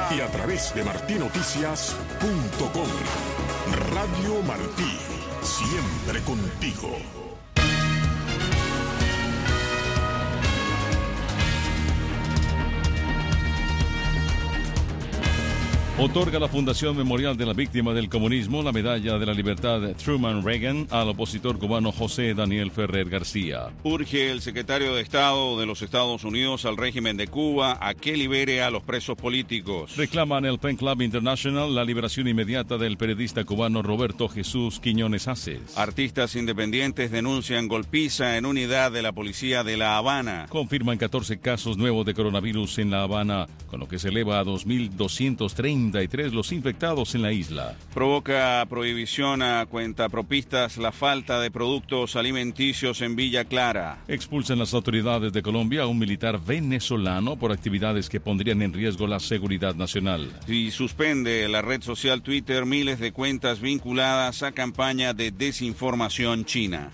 y a través de martinoticias.com. Radio Martí, siempre contigo. Otorga la Fundación Memorial de la Víctima del Comunismo la Medalla de la Libertad Truman Reagan al opositor cubano José Daniel Ferrer García. Urge el secretario de Estado de los Estados Unidos al régimen de Cuba a que libere a los presos políticos. Reclaman el Pen Club International la liberación inmediata del periodista cubano Roberto Jesús Quiñones Aces. Artistas independientes denuncian golpiza en unidad de la policía de La Habana. Confirman 14 casos nuevos de coronavirus en La Habana, con lo que se eleva a 2.233 los infectados en la isla. Provoca prohibición a cuentapropistas la falta de productos alimenticios en Villa Clara. Expulsan las autoridades de Colombia a un militar venezolano por actividades que pondrían en riesgo la seguridad nacional. Y suspende la red social Twitter miles de cuentas vinculadas a campaña de desinformación china.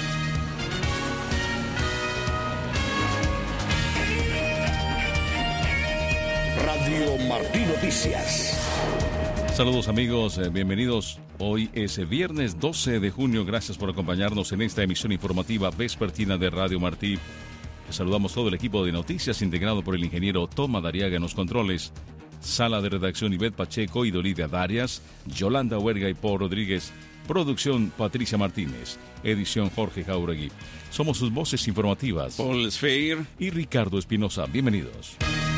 Radio Martí Noticias. Saludos amigos, bienvenidos. Hoy es viernes 12 de junio. Gracias por acompañarnos en esta emisión informativa vespertina de Radio Martí. Les saludamos todo el equipo de noticias integrado por el ingeniero Toma Dariaga en los controles. Sala de redacción Ivette Pacheco y Dolidia Darias, Yolanda Huerga y Paul Rodríguez. Producción Patricia Martínez. Edición Jorge Jauregui. Somos sus voces informativas, Paul Sfeir y Ricardo Espinosa. Bienvenidos.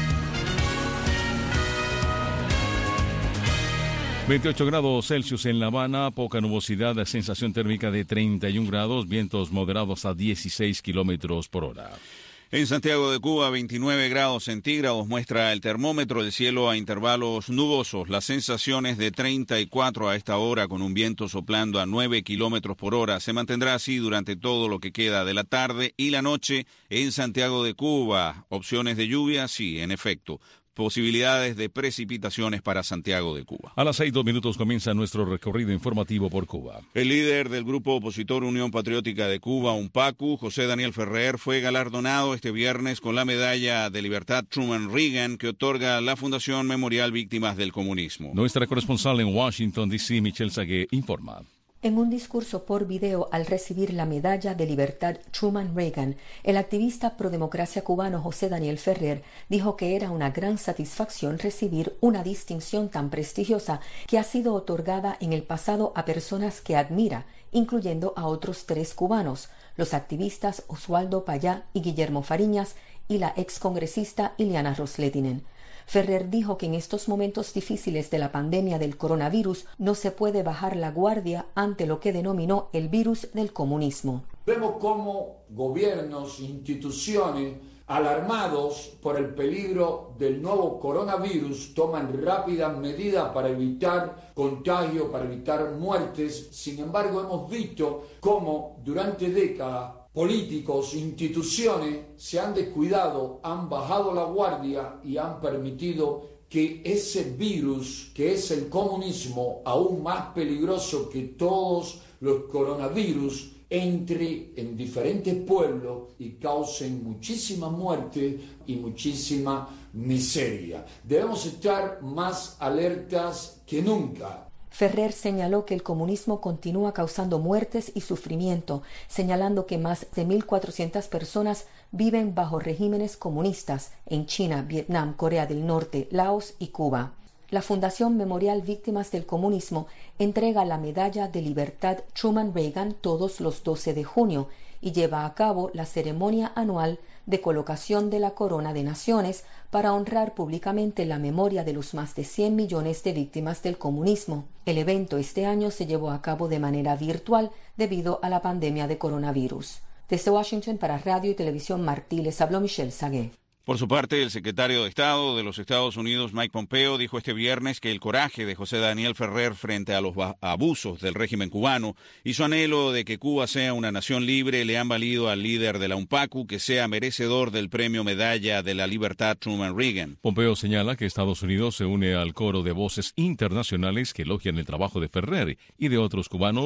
28 grados Celsius en La Habana, poca nubosidad, sensación térmica de 31 grados, vientos moderados a 16 kilómetros por hora. En Santiago de Cuba, 29 grados centígrados muestra el termómetro, el cielo a intervalos nubosos, las sensaciones de 34 a esta hora con un viento soplando a 9 kilómetros por hora. Se mantendrá así durante todo lo que queda de la tarde y la noche en Santiago de Cuba. Opciones de lluvia, sí, en efecto. Posibilidades de precipitaciones para Santiago de Cuba. A las 6:02 comienza nuestro recorrido informativo por Cuba. El líder del grupo opositor Unión Patriótica de Cuba, UNPACU, José Daniel Ferrer, fue galardonado este viernes con la Medalla de Libertad Truman Reagan que otorga la Fundación Memorial Víctimas del Comunismo. Nuestra corresponsal en Washington, D.C., Michelle Sagué, informa. En un discurso por video al recibir la Medalla de Libertad Truman Reagan, el activista prodemocracia cubano José Daniel Ferrer dijo que era una gran satisfacción recibir una distinción tan prestigiosa que ha sido otorgada en el pasado a personas que admira, incluyendo a otros 3 cubanos, los activistas Oswaldo Payá y Guillermo Fariñas y la excongresista Ileana Ros-Lehtinen. Ferrer dijo que en estos momentos difíciles de la pandemia del coronavirus no se puede bajar la guardia ante lo que denominó el virus del comunismo. Vemos cómo gobiernos, instituciones, alarmados por el peligro del nuevo coronavirus, toman rápidas medidas para evitar contagio, para evitar muertes. Sin embargo, hemos visto cómo durante décadas políticos, instituciones se han descuidado, han bajado la guardia y han permitido que ese virus, que es el comunismo, aún más peligroso que todos los coronavirus, entre en diferentes pueblos y causen muchísima muerte y muchísima miseria. Debemos estar más alertas que nunca. Ferrer señaló que el comunismo continúa causando muertes y sufrimiento, señalando que más de 1.400 personas viven bajo regímenes comunistas en China, Vietnam, Corea del Norte, Laos y Cuba. La Fundación Memorial Víctimas del Comunismo entrega la Medalla de Libertad Truman Reagan todos los 12 de junio y lleva a cabo la ceremonia anual de colocación de la Corona de Naciones para honrar públicamente la memoria de los más de 100 millones de víctimas del comunismo. El evento este año se llevó a cabo de manera virtual debido a la pandemia de coronavirus. Desde Washington para Radio y Televisión Martí les habló Michelle Sagué. Por su parte, el secretario de Estado de los Estados Unidos, Mike Pompeo, dijo este viernes que el coraje de José Daniel Ferrer frente a los abusos del régimen cubano y su anhelo de que Cuba sea una nación libre le han valido al líder de la UNPACU que sea merecedor del premio Medalla de la Libertad Truman Reagan. Pompeo señala que Estados Unidos se une al coro de voces internacionales que elogian el trabajo de Ferrer y de otros cubanos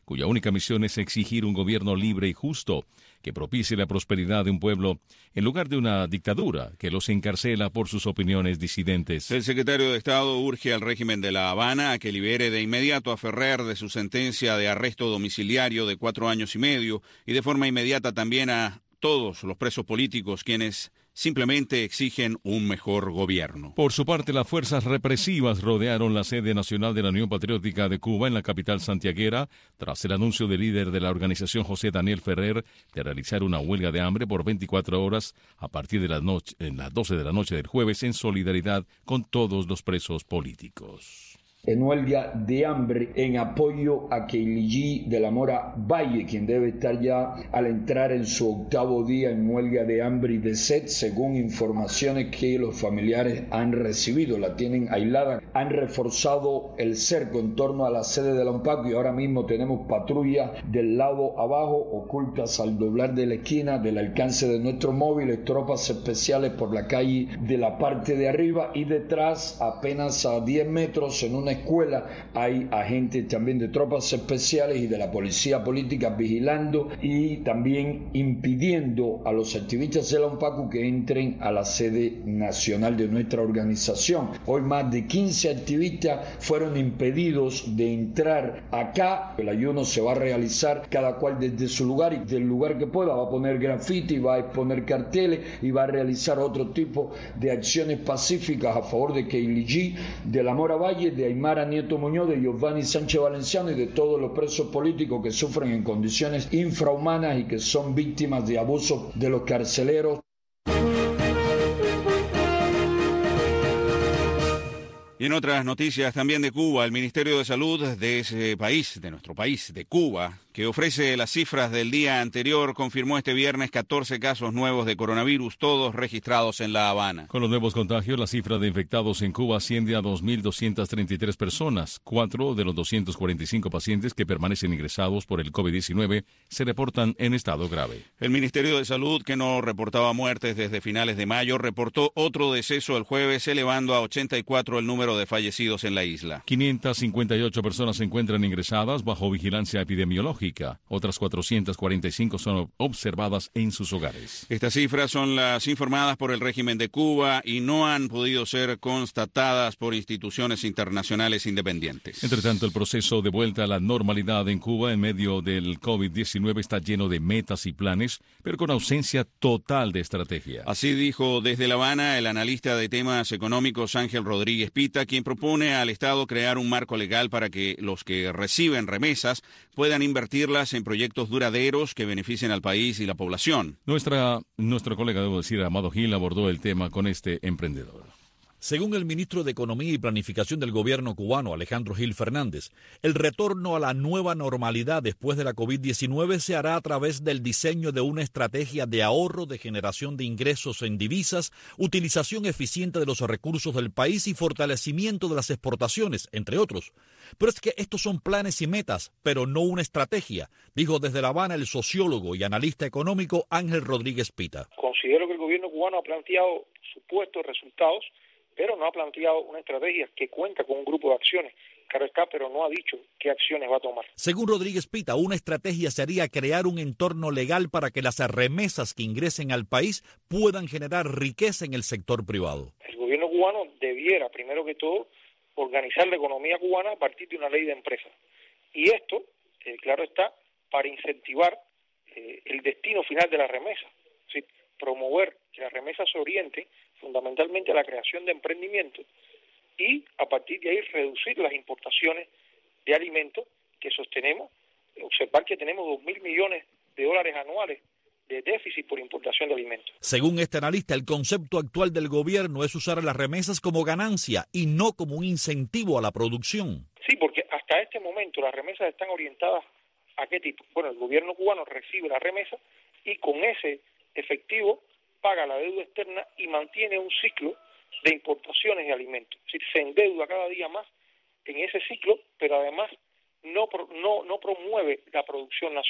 cuya única misión es exigir un gobierno libre y justo que propicie la prosperidad de un pueblo en lugar de una dictadura que los encarcela por sus opiniones disidentes. El secretario de Estado urge al régimen de La Habana a que libere de inmediato a Ferrer de su sentencia de arresto domiciliario de 4 años y medio y de forma inmediata también a todos los presos políticos quienes simplemente exigen un mejor gobierno. Por su parte, las fuerzas represivas rodearon la sede nacional de la Unión Patriótica de Cuba en la capital santiaguera tras el anuncio del líder de la organización José Daniel Ferrer de realizar una huelga de hambre por 24 horas a partir de las 12 de la noche del jueves en solidaridad con todos los presos políticos. En huelga de hambre en apoyo a Keiliji de la Mora Valle, quien debe estar ya al entrar en su 8º día en huelga de hambre y de sed, según informaciones que los familiares han recibido. La tienen aislada, han reforzado el cerco en torno a la sede de la UNPACU y ahora mismo tenemos patrullas del lado abajo, ocultas al doblar de la esquina, del alcance de nuestros móviles, tropas especiales por la calle de la parte de arriba y detrás, apenas a 10 metros, en una escuela hay agentes también de tropas especiales y de la policía política vigilando y también impidiendo a los activistas de la UNPACU que entren a la sede nacional de nuestra organización. Hoy más de 15 activistas fueron impedidos de entrar acá. El ayuno se va a realizar cada cual desde su lugar y del lugar que pueda. Va a poner grafiti, va a exponer carteles y va a realizar otro tipo de acciones pacíficas a favor de Keiliji, de la Mora Valle, de Aymara Nieto Muñoz, de Giovanni Sánchez Valenciano y de todos los presos políticos que sufren en condiciones infrahumanas y que son víctimas de abusos de los carceleros. Y en otras noticias también de Cuba, el Ministerio de Salud de ese país, de nuestro país, de Cuba, que ofrece las cifras del día anterior, confirmó este viernes 14 casos nuevos de coronavirus, todos registrados en La Habana. Con los nuevos contagios, la cifra de infectados en Cuba asciende a 2.233 personas. 4 de los 245 pacientes que permanecen ingresados por el COVID-19 se reportan en estado grave. El Ministerio de Salud, que no reportaba muertes desde finales de mayo, reportó otro deceso el jueves, elevando a 84 el número de fallecidos en la isla. 558 personas se encuentran ingresadas bajo vigilancia epidemiológica. Otras 445 son observadas en sus hogares. Estas cifras son las informadas por el régimen de Cuba y no han podido ser constatadas por instituciones internacionales independientes. Entre tanto, el proceso de vuelta a la normalidad en Cuba en medio del COVID-19 está lleno de metas y planes, pero con ausencia total de estrategia. Así dijo desde La Habana el analista de temas económicos Ángel Rodríguez Pita, quien propone al Estado crear un marco legal para que los que reciben remesas puedan invertirlas en proyectos duraderos que beneficien al país y la población. Nuestro colega, debo decir, Amado Gil, abordó el tema con este emprendedor. Según el ministro de Economía y Planificación del gobierno cubano, Alejandro Gil Fernández, el retorno a la nueva normalidad después de la COVID-19 se hará a través del diseño de una estrategia de ahorro, de generación de ingresos en divisas, utilización eficiente de los recursos del país y fortalecimiento de las exportaciones, entre otros. Pero es que estos son planes y metas, pero no una estrategia, dijo desde La Habana el sociólogo y analista económico Ángel Rodríguez Pita. Considero que el gobierno cubano ha planteado supuestos resultados, pero no ha planteado una estrategia que cuenta con un grupo de acciones, claro está, pero no ha dicho qué acciones va a tomar. Según Rodríguez Pita, una estrategia sería crear un entorno legal para que las remesas que ingresen al país puedan generar riqueza en el sector privado. El gobierno cubano debiera, primero que todo, organizar la economía cubana a partir de una ley de empresas. Y esto, claro está, para incentivar el destino final de la remesa, es decir, promover que la remesa se oriente fundamentalmente a la creación de emprendimientos y a partir de ahí reducir las importaciones de alimentos que sostenemos, observar que tenemos 2.000 millones de dólares anuales de déficit por importación de alimentos. Según este analista, el concepto actual del gobierno es usar las remesas como ganancia y no como un incentivo a la producción. Sí, porque hasta este momento las remesas están orientadas ¿a qué tipo? Bueno, el gobierno cubano recibe la remesa y con ese efectivo paga la deuda externa y mantiene un ciclo de importaciones de alimentos. Es decir, se endeuda cada día más en ese ciclo, pero además no promueve la producción nacional.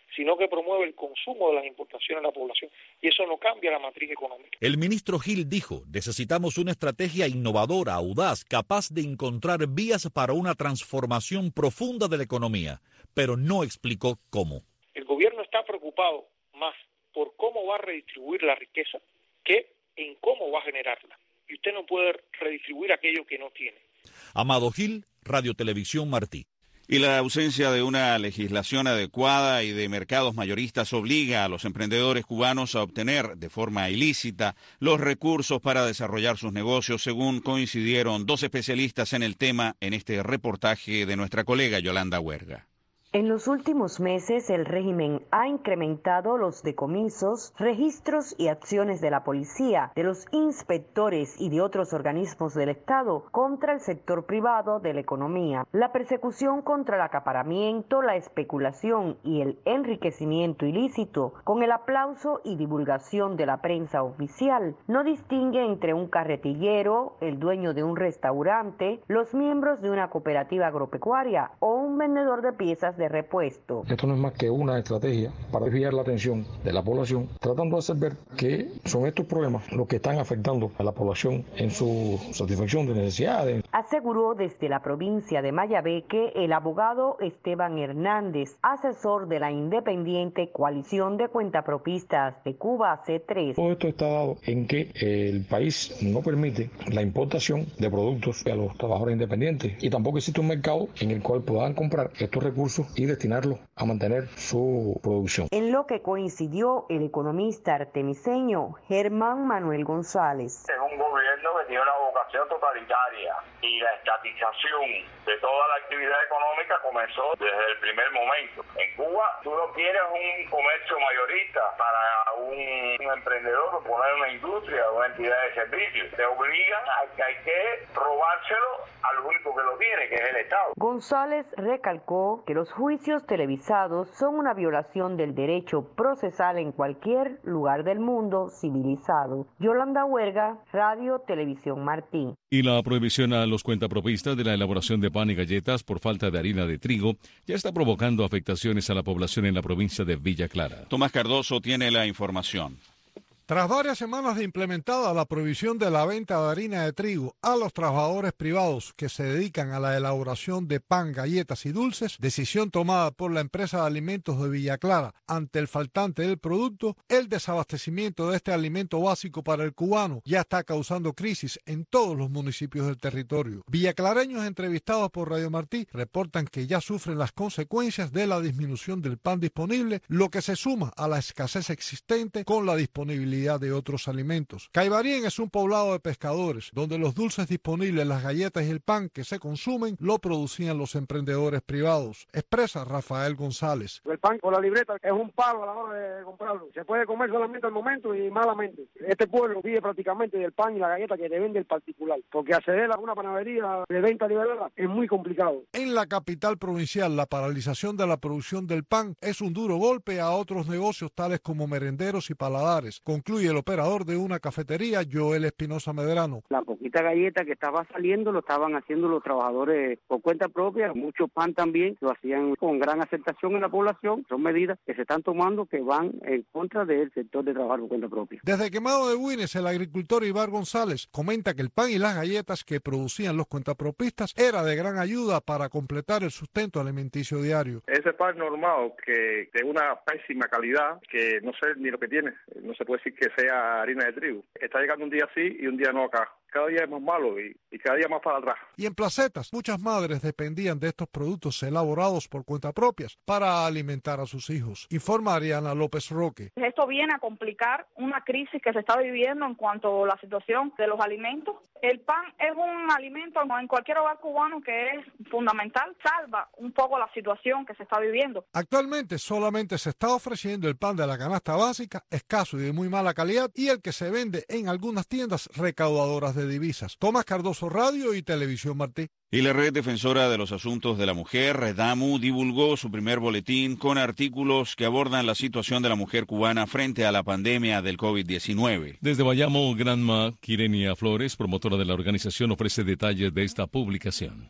sino que promueve el consumo de las importaciones en la población. Y eso no cambia la matriz económica. El ministro Gil dijo, necesitamos una estrategia innovadora, audaz, capaz de encontrar vías para una transformación profunda de la economía, pero no explicó cómo. El gobierno está preocupado más por cómo va a redistribuir la riqueza que en cómo va a generarla. Y usted no puede redistribuir aquello que no tiene. Amado Gil, Radio Televisión Martí. Y la ausencia de una legislación adecuada y de mercados mayoristas obliga a los emprendedores cubanos a obtener de forma ilícita los recursos para desarrollar sus negocios, según coincidieron dos especialistas en el tema en este reportaje de nuestra colega Yolanda Huerga. En los últimos meses, el régimen ha incrementado los decomisos, registros y acciones de la policía, de los inspectores y de otros organismos del Estado contra el sector privado de la economía. La persecución contra el acaparamiento, la especulación y el enriquecimiento ilícito, con el aplauso y divulgación de la prensa oficial, no distingue entre un carretillero, el dueño de un restaurante, los miembros de una cooperativa agropecuaria o un vendedor de piezas de repuesto. Esto no es más que una estrategia para desviar la atención de la población, tratando de hacer ver que son estos problemas los que están afectando a la población en su satisfacción de necesidades. Aseguró desde la provincia de Mayabeque el abogado Esteban Hernández, asesor de la independiente Coalición de Cuentapropistas de Cuba, C3. Todo esto está dado en que el país no permite la importación de productos a los trabajadores independientes y tampoco existe un mercado en el cual puedan comprar estos recursos y destinarlo a mantener su producción. En lo que coincidió el economista artemiseño Germán Manuel González. Es un gobierno que tiene una vocación totalitaria y la estatización de toda la actividad económica comenzó desde el primer momento. En Cuba tú no tienes un comercio mayorista para un emprendedor o poner una industria o una entidad de servicios. Te obligan a que hay que robárselo al único que lo tiene, que es el Estado. González recalcó que los juicios televisados son una violación del derecho procesal en cualquier lugar del mundo civilizado. Yolanda Huerga, Radio Televisión Martí. Y la prohibición a los cuentapropistas de la elaboración de pan y galletas por falta de harina de trigo ya está provocando afectaciones a la población en la provincia de Villa Clara. Tomás Cardoso tiene la información. Tras varias semanas de implementada la prohibición de la venta de harina de trigo a los trabajadores privados que se dedican a la elaboración de pan, galletas y dulces, decisión tomada por la empresa de alimentos de Villa Clara ante el faltante del producto, el desabastecimiento de este alimento básico para el cubano ya está causando crisis en todos los municipios del territorio. Villaclareños entrevistados por Radio Martí reportan que ya sufren las consecuencias de la disminución del pan disponible, lo que se suma a la escasez existente con la disponibilidad de otros alimentos. Caibarien es un poblado de pescadores, donde los dulces disponibles, las galletas y el pan que se consumen lo producían los emprendedores privados. Expresa Rafael González. El pan con la libreta es un palo a la hora de comprarlo. Se puede comer solamente al momento y malamente. Este pueblo vive prácticamente del pan y la galleta que te vende el particular, porque acceder a una panadería de venta liberada es muy complicado. En la capital provincial, la paralización de la producción del pan es un duro golpe a otros negocios tales como merenderos y paladares. Concluye el operador de una cafetería, Joel Espinosa Medrano. La poquita galleta que estaba saliendo lo estaban haciendo los trabajadores por cuenta propia, mucho pan también lo hacían con gran aceptación en la población. Son medidas que se están tomando que van en contra del sector de trabajo por cuenta propia. Desde Quemado de Buines, el agricultor Ibar González comenta que el pan y las galletas que producían los cuentapropistas era de gran ayuda para completar el sustento alimenticio diario. Ese pan normado que de una pésima calidad, que no sé ni lo que tiene, no se puede decir que sea harina de trigo. Está llegando un día sí y un día no acá. Cada día es más malo y cada día más para atrás. Y en Placetas, muchas madres dependían de estos productos elaborados por cuenta propias para alimentar a sus hijos. Informa Ariana López Roque. Esto viene a complicar una crisis que se está viviendo en cuanto a la situación de los alimentos. El pan es un alimento en cualquier hogar cubano que es fundamental, salva un poco la situación que se está viviendo. Actualmente solamente se está ofreciendo el pan de la canasta básica, escaso y de muy mala calidad, y el que se vende en algunas tiendas recaudadoras de divisas. Tomás Cardoso, Radio y Televisión Martí. Y la Red Defensora de los Asuntos de la Mujer, REDAMU, divulgó su primer boletín con artículos que abordan la situación de la mujer cubana frente a la pandemia del COVID-19. Desde Bayamo, Granma Quirenia Flores, promotora de la organización, ofrece detalles de esta publicación.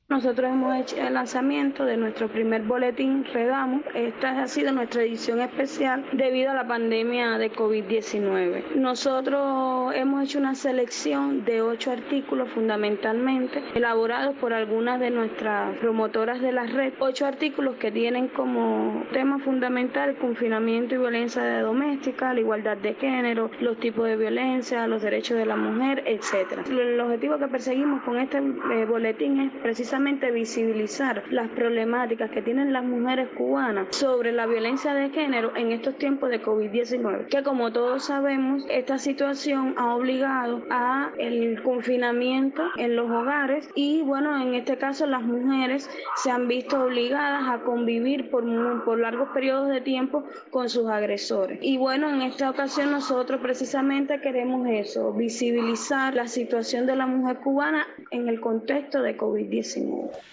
Nosotros hemos hecho el lanzamiento de nuestro primer boletín Redamu. Esta ha sido nuestra edición especial debido a la pandemia de COVID-19. Nosotros hemos hecho una selección de 8 artículos fundamentalmente, elaborados por algunas de nuestras promotoras de la red. 8 artículos que tienen como tema fundamental el confinamiento y violencia doméstica, la igualdad de género, los tipos de violencia, los derechos de la mujer, etc. El objetivo que perseguimos con este boletín es precisamente visibilizar las problemáticas que tienen las mujeres cubanas sobre la violencia de género en estos tiempos de COVID-19, que como todos sabemos, esta situación ha obligado a el confinamiento en los hogares y bueno, en este caso las mujeres se han visto obligadas a convivir por largos periodos de tiempo con sus agresores. Y bueno, en esta ocasión nosotros precisamente queremos eso, visibilizar la situación de la mujer cubana en el contexto de COVID-19.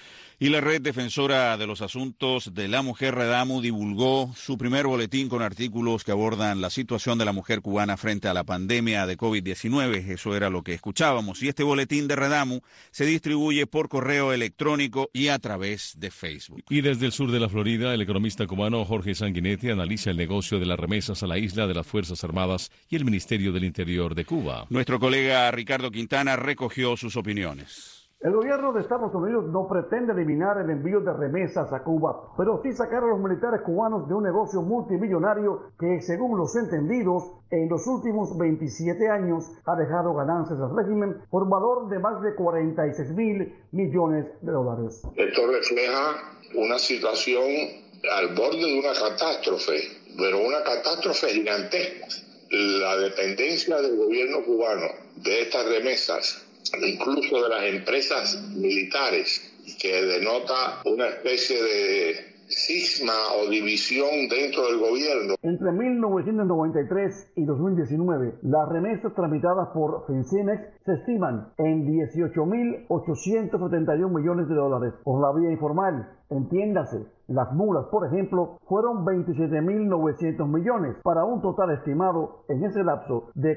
Y la Red Defensora de los Asuntos de la Mujer Redamu divulgó su primer boletín con artículos que abordan la situación de la mujer cubana frente a la pandemia de COVID-19. Eso era lo que escuchábamos. Y este boletín de Redamu se distribuye por correo electrónico y a través de Facebook. Y desde el sur de la Florida, el economista cubano Jorge Sanguinetti analiza el negocio de las remesas a la isla de las Fuerzas Armadas y el Ministerio del Interior de Cuba. Nuestro colega Ricardo Quintana recogió sus opiniones. El gobierno de Estados Unidos no pretende eliminar el envío de remesas a Cuba, pero sí sacar a los militares cubanos de un negocio multimillonario que, según los entendidos, en los últimos 27 años ha dejado ganancias al régimen por valor de más de 46.000 millones de dólares. Esto refleja una situación al borde de una catástrofe, pero una catástrofe gigantesca. La dependencia del gobierno cubano de estas remesas, incluso de las empresas militares, que denota una especie de cisma o división dentro del gobierno. Entre 1993 y 2019, las remesas tramitadas por Fincenex se estiman en 18.871 millones de dólares por la vía informal. Entiéndase, las mulas, por ejemplo, fueron 27.900 millones, para un total estimado en ese lapso de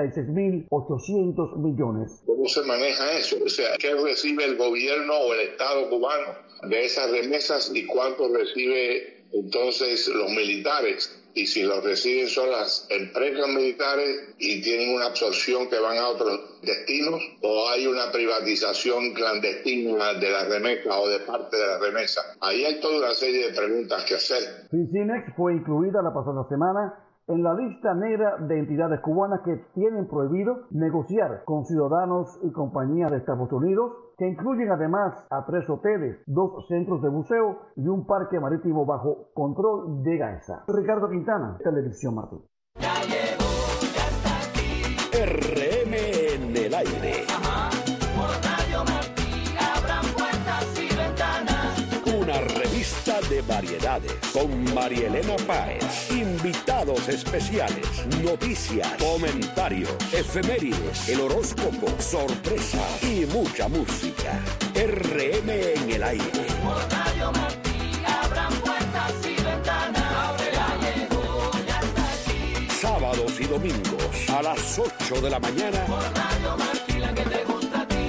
46.800 millones. ¿Cómo se maneja eso? O sea, ¿qué recibe el gobierno o el Estado cubano de esas remesas y cuánto recibe entonces los militares? Y si los reciben son las empresas militares y tienen una absorción que van a otros destinos, o hay una privatización clandestina de la remesa o de parte de la remesa. Ahí hay toda una serie de preguntas que hacer. Fincenex fue incluida la pasada semana en la lista negra de entidades cubanas que tienen prohibido negociar con ciudadanos y compañías de Estados Unidos, que incluyen además a 3 hoteles, 2 centros de buceo y un parque marítimo bajo control de Gaesa. Ricardo Quintana, Televisión Martín. Ya llegó, ya está aquí. RM en el aire. Ajá. Por Radio Martí abran puertas y ventanas. Una revista de variedades con Marielena Páez. Invitados especiales, noticias, comentarios, efemérides, el horóscopo, sorpresa y mucha música. RM en el aire. Por Radio Martí abran puertas y ventanas. Ya llegó, ya está aquí. Sábados y domingos a las 8 de la mañana. Por Radio Martí, la que te gusta a ti.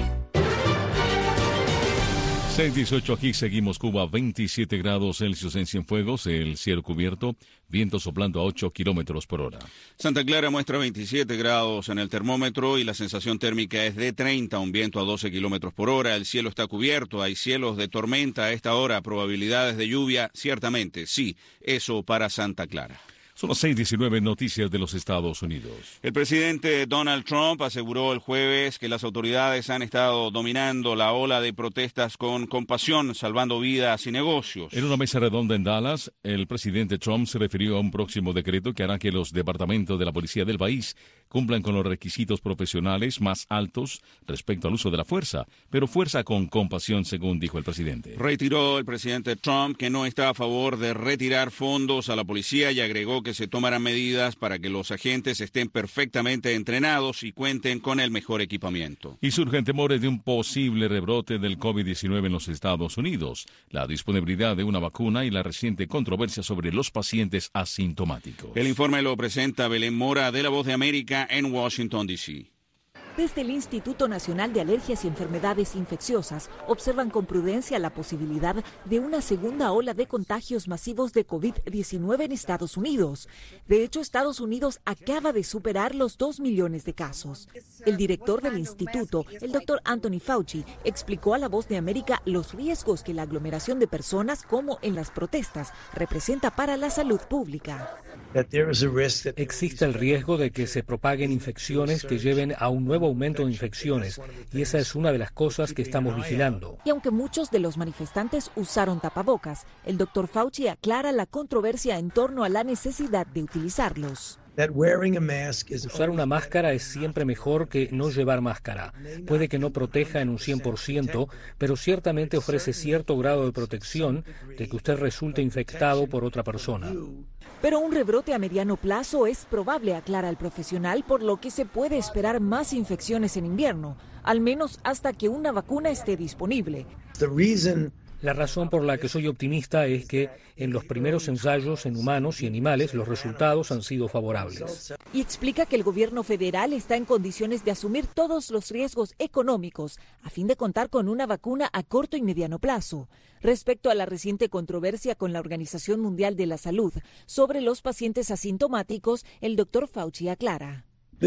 6:18 aquí seguimos Cuba, 27 grados Celsius en Cienfuegos, el cielo cubierto, viento soplando a 8 kilómetros por hora. Santa Clara muestra 27 grados en el termómetro y la sensación térmica es de 30, un viento a 12 kilómetros por hora. El cielo está cubierto, hay cielos de tormenta a esta hora, probabilidades de lluvia, ciertamente, sí, eso para Santa Clara. Son las 6:19, noticias de los Estados Unidos. El presidente Donald Trump aseguró el jueves que las autoridades han estado dominando la ola de protestas con compasión, salvando vidas y negocios. En una mesa redonda en Dallas, el presidente Trump se refirió a un próximo decreto que hará que los departamentos de la policía del país cumplan con los requisitos profesionales más altos respecto al uso de la fuerza, pero fuerza con compasión, según dijo el presidente. Retiró el presidente Trump que no está a favor de retirar fondos a la policía y agregó que se tomarán medidas para que los agentes estén perfectamente entrenados y cuenten con el mejor equipamiento. Y surgen temores de un posible rebrote del COVID-19 en los Estados Unidos, la disponibilidad de una vacuna y la reciente controversia sobre los pacientes asintomáticos. El informe lo presenta Belén Mora de La Voz de América en Washington, D.C. Desde el Instituto Nacional de Alergias y Enfermedades Infecciosas observan con prudencia la posibilidad de una segunda ola de contagios masivos de COVID-19 en Estados Unidos. De hecho, Estados Unidos acaba de superar los 2 millones de casos. El director del instituto, el doctor Anthony Fauci, explicó a La Voz de América los riesgos que la aglomeración de personas, como en las protestas, representa para la salud pública. Existe el riesgo de que se propaguen infecciones que lleven a un nuevo aumento de infecciones, y esa es una de las cosas que estamos vigilando. Y aunque muchos de los manifestantes usaron tapabocas, el doctor Fauci aclara la controversia en torno a la necesidad de utilizarlos. Usar una máscara es siempre mejor que no llevar máscara. Puede que no proteja en un 100%, pero ciertamente ofrece cierto grado de protección de que usted resulte infectado por otra persona. Pero un rebrote a mediano plazo es probable, aclara el profesional, por lo que se puede esperar más infecciones en invierno, al menos hasta que una vacuna esté disponible. La razón por la que soy optimista es que en los primeros ensayos en humanos y animales los resultados han sido favorables. Y explica que el gobierno federal está en condiciones de asumir todos los riesgos económicos a fin de contar con una vacuna a corto y mediano plazo. Respecto a la reciente controversia con la Organización Mundial de la Salud sobre los pacientes asintomáticos, el doctor Fauci aclara.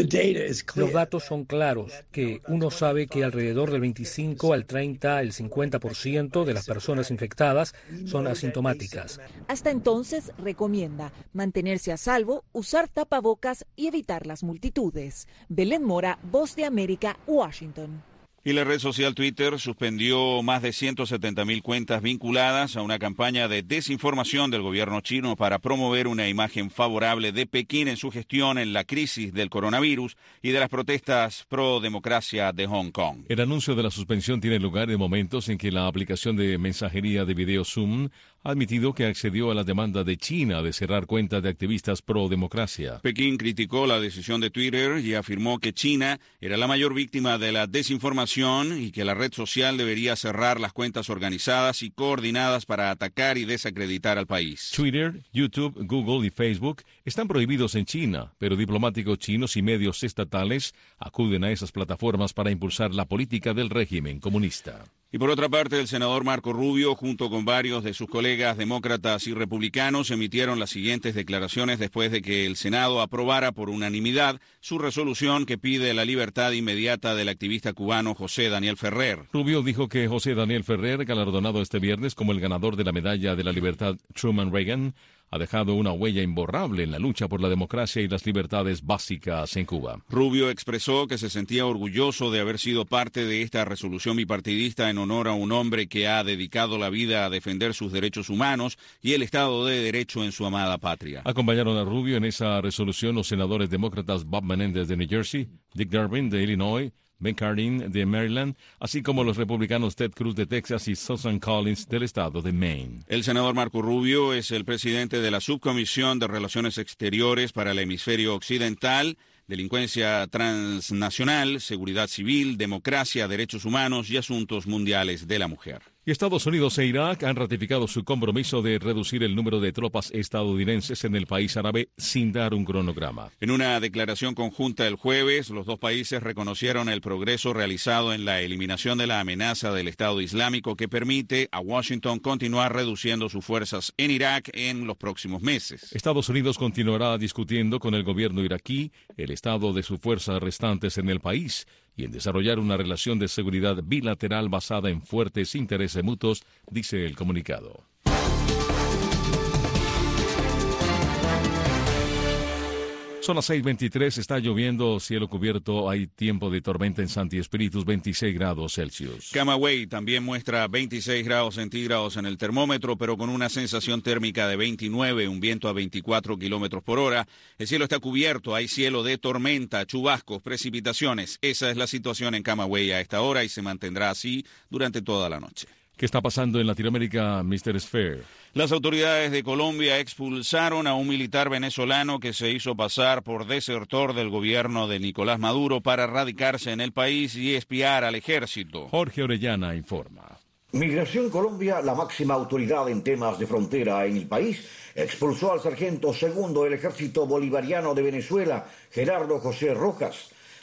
Los datos son claros, que uno sabe que alrededor del 25 al 30, el 50% de las personas infectadas son asintomáticas. Hasta entonces, recomienda mantenerse a salvo, usar tapabocas y evitar las multitudes. Belén Mora, Voz de América, Washington. Y la red social Twitter suspendió más de 170.000 cuentas vinculadas a una campaña de desinformación del gobierno chino para promover una imagen favorable de Pekín en su gestión en la crisis del coronavirus y de las protestas pro democracia de Hong Kong. El anuncio de la suspensión tiene lugar en momentos en que la aplicación de mensajería de video Zoom ha admitido que accedió a la demanda de China de cerrar cuentas de activistas pro democracia. Pekín criticó la decisión de Twitter y afirmó que China era la mayor víctima de la desinformación y que la red social debería cerrar las cuentas organizadas y coordinadas para atacar y desacreditar al país. Twitter, YouTube, Google y Facebook están prohibidos en China, pero diplomáticos chinos y medios estatales acuden a esas plataformas para impulsar la política del régimen comunista. Y por otra parte, el senador Marco Rubio, junto con varios de sus colegas demócratas y republicanos, emitieron las siguientes declaraciones después de que el Senado aprobara por unanimidad su resolución que pide la libertad inmediata del activista cubano José Daniel Ferrer. Rubio dijo que José Daniel Ferrer, galardonado este viernes como el ganador de la Medalla de la Libertad Truman Reagan, ha dejado una huella imborrable en la lucha por la democracia y las libertades básicas en Cuba. Rubio expresó que se sentía orgulloso de haber sido parte de esta resolución bipartidista en honor a un hombre que ha dedicado la vida a defender sus derechos humanos y el Estado de Derecho en su amada patria. Acompañaron a Rubio en esa resolución los senadores demócratas Bob Menendez de New Jersey, Dick Durbin de Illinois, Ben Cardin de Maryland, así como los republicanos Ted Cruz de Texas y Susan Collins del estado de Maine. El senador Marco Rubio es el presidente de la Subcomisión de Relaciones Exteriores para el Hemisferio Occidental, Delincuencia Transnacional, Seguridad Civil, Democracia, Derechos Humanos y Asuntos Mundiales de la Mujer. Y Estados Unidos e Irak han ratificado su compromiso de reducir el número de tropas estadounidenses en el país árabe sin dar un cronograma. En una declaración conjunta el jueves, los dos países reconocieron el progreso realizado en la eliminación de la amenaza del Estado Islámico que permite a Washington continuar reduciendo sus fuerzas en Irak en los próximos meses. Estados Unidos continuará discutiendo con el gobierno iraquí el estado de sus fuerzas restantes en el país y en desarrollar una relación de seguridad bilateral basada en fuertes intereses mutuos, dice el comunicado. Son las 6:23, está lloviendo, cielo cubierto, hay tiempo de tormenta en Santi Espíritus, 26 grados Celsius. Camagüey también muestra 26 grados centígrados en el termómetro, pero con una sensación térmica de 29, un viento a 24 kilómetros por hora. El cielo está cubierto, hay cielo de tormenta, chubascos, precipitaciones. Esa es la situación en Camagüey a esta hora y se mantendrá así durante toda la noche. ¿Qué está pasando en Latinoamérica, Mr. Sphere? Las autoridades de Colombia expulsaron a un militar venezolano que se hizo pasar por desertor del gobierno de Nicolás Maduro para radicarse en el país y espiar al ejército. Jorge Orellana informa. Migración Colombia, la máxima autoridad en temas de frontera en el país, expulsó al sargento segundo del Ejército Bolivariano de Venezuela, Gerardo José Rojas.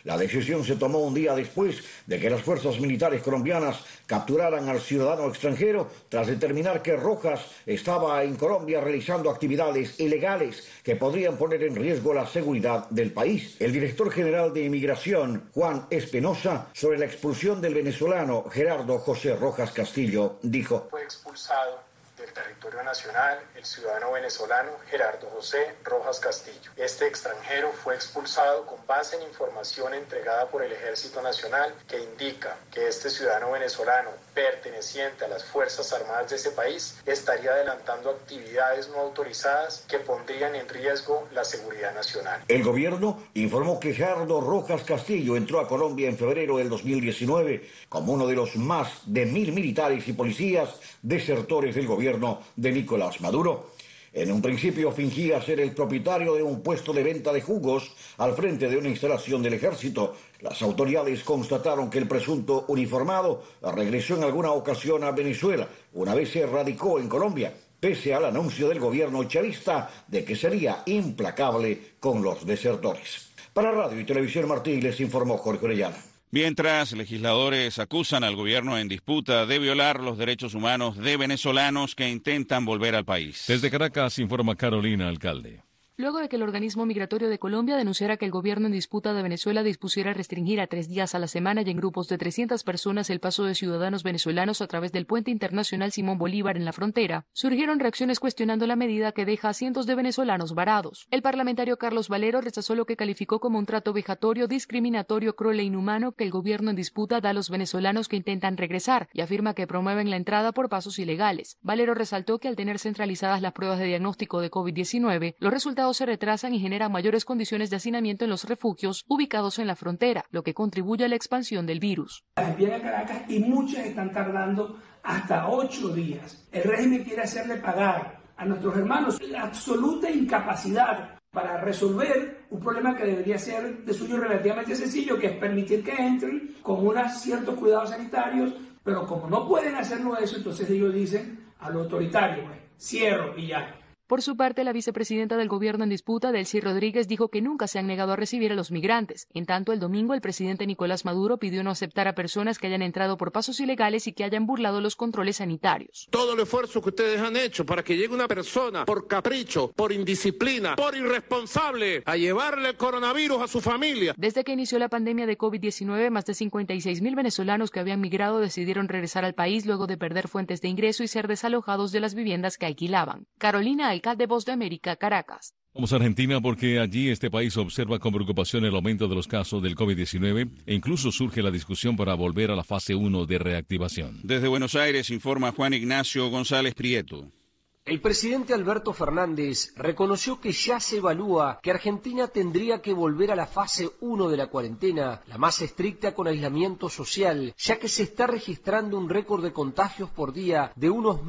La decisión se tomó un día después de que las fuerzas militares colombianas capturaran al ciudadano extranjero tras determinar que Rojas estaba en Colombia realizando actividades ilegales que podrían poner en riesgo la seguridad del país. El director general de Inmigración, Juan Espinosa, sobre la expulsión del venezolano Gerardo José Rojas Castillo, dijo: fue expulsado del territorio nacional el ciudadano venezolano Gerardo José Rojas Castillo. Este extranjero fue expulsado con base en información entregada por el Ejército Nacional que indica que este ciudadano venezolano perteneciente a las Fuerzas Armadas de ese país estaría adelantando actividades no autorizadas que pondrían en riesgo la seguridad nacional. El gobierno informó que Gerardo Rojas Castillo entró a Colombia en febrero del 2019 como uno de los más de 1.000 militares y policías desertores del gobierno de Nicolás Maduro. En un principio fingía ser el propietario de un puesto de venta de jugos al frente de una instalación del ejército. Las autoridades constataron que el presunto uniformado regresó en alguna ocasión a Venezuela, una vez se radicó en Colombia, pese al anuncio del gobierno chavista de que sería implacable con los desertores. Para Radio y Televisión Martí les informó Jorge Orellana. Mientras, legisladores acusan al gobierno en disputa de violar los derechos humanos de venezolanos que intentan volver al país. Desde Caracas informa Carolina Alcalde. Luego de que el organismo migratorio de Colombia denunciara que el gobierno en disputa de Venezuela dispusiera restringir a 3 días a la semana y en grupos de 300 personas el paso de ciudadanos venezolanos a través del puente internacional Simón Bolívar en la frontera, surgieron reacciones cuestionando la medida que deja a cientos de venezolanos varados. El parlamentario Carlos Valero rechazó lo que calificó como un trato vejatorio, discriminatorio, cruel e inhumano que el gobierno en disputa da a los venezolanos que intentan regresar y afirma que promueven la entrada por pasos ilegales. Valero resaltó que al tener centralizadas las pruebas de diagnóstico de COVID-19, los resultados se retrasan y generan mayores condiciones de hacinamiento en los refugios ubicados en la frontera, lo que contribuye a la expansión del virus. Vienen a Caracas y muchas están tardando hasta 8 días. El régimen quiere hacerle pagar a nuestros hermanos la absoluta incapacidad para resolver un problema que debería ser de suyo relativamente sencillo, que es permitir que entren con unos ciertos cuidados sanitarios, pero como no pueden hacerlo eso, entonces ellos dicen a lo autoritario, cierro y ya. Por su parte, la vicepresidenta del gobierno en disputa, Delcy Rodríguez, dijo que nunca se han negado a recibir a los migrantes. En tanto, el domingo, el presidente Nicolás Maduro pidió no aceptar a personas que hayan entrado por pasos ilegales y que hayan burlado los controles sanitarios. Todo el esfuerzo que ustedes han hecho para que llegue una persona por capricho, por indisciplina, por irresponsable, a llevarle el coronavirus a su familia. Desde que inició la pandemia de COVID-19, más de 56.000 venezolanos que habían migrado decidieron regresar al país luego de perder fuentes de ingreso y ser desalojados de las viviendas que alquilaban. Carolina Alcalde, Voz de América, Caracas. Vamos a Argentina porque allí este país observa con preocupación el aumento de los casos del COVID-19 e incluso surge la discusión para volver a la fase 1 de reactivación. Desde Buenos Aires informa Juan Ignacio González Prieto. El presidente Alberto Fernández reconoció que ya se evalúa que Argentina tendría que volver a la fase 1 de la cuarentena, la más estricta con aislamiento social, ya que se está registrando un récord de contagios por día de unos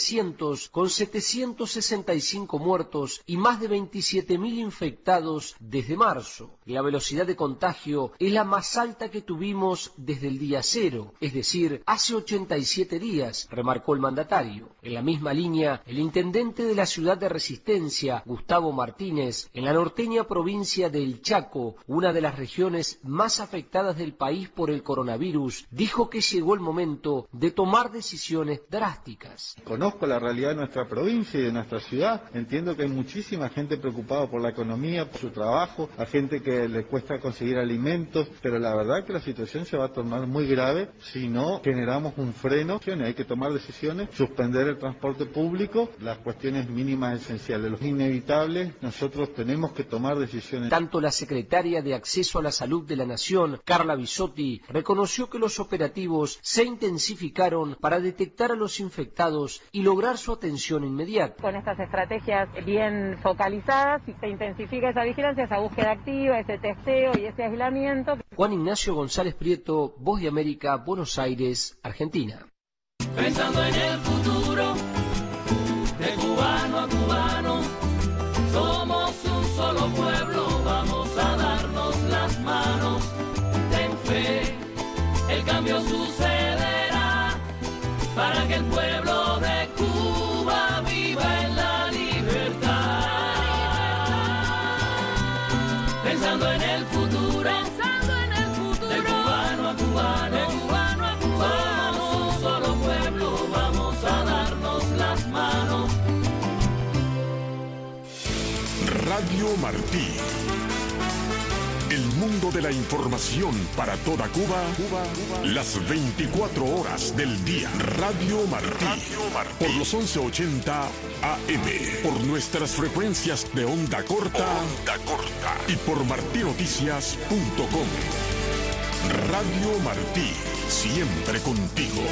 1.300 con 765 muertos y más de 27.000 infectados desde marzo. La velocidad de contagio es la más alta que tuvimos desde el día 0, es decir, hace 87 días, remarcó el mandatario. En la misma línea, el intendente de la ciudad de Resistencia, Gustavo Martínez, en la norteña provincia del Chaco, una de las regiones más afectadas del país por el coronavirus, dijo que llegó el momento de tomar decisiones drásticas. Conozco la realidad de nuestra provincia y de nuestra ciudad. Entiendo que hay muchísima gente preocupada por la economía, por su trabajo, a gente que le cuesta conseguir alimentos, pero la verdad que la situación se va a tornar muy grave si no generamos un freno. Hay que tomar decisiones, suspender el transporte público, las cuestiones mínimas esenciales, los inevitables, nosotros tenemos que tomar decisiones. Tanto la secretaria de Acceso a la Salud de la Nación, Carla Bisotti, reconoció que los operativos se intensificaron para detectar a los infectados y lograr su atención inmediata. Con estas estrategias bien focalizadas, se intensifica esa vigilancia, esa búsqueda activa, ese testeo y ese aislamiento. Juan Ignacio González Prieto, Voz de América, Buenos Aires, Argentina. Pensando en el futuro, de cubano a cubano, somos un solo pueblo, vamos a darnos las manos. Ten fe, el cambio sucederá, para que el pueblo de Cuba viva en la libertad. Pensando en el futuro, pensando en Radio Martí. El mundo de la información para toda Cuba, las 24 horas del día. Radio Martí. Por los 1180 AM. Por nuestras frecuencias de onda corta. Y por martinoticias.com. Radio Martí. Siempre contigo.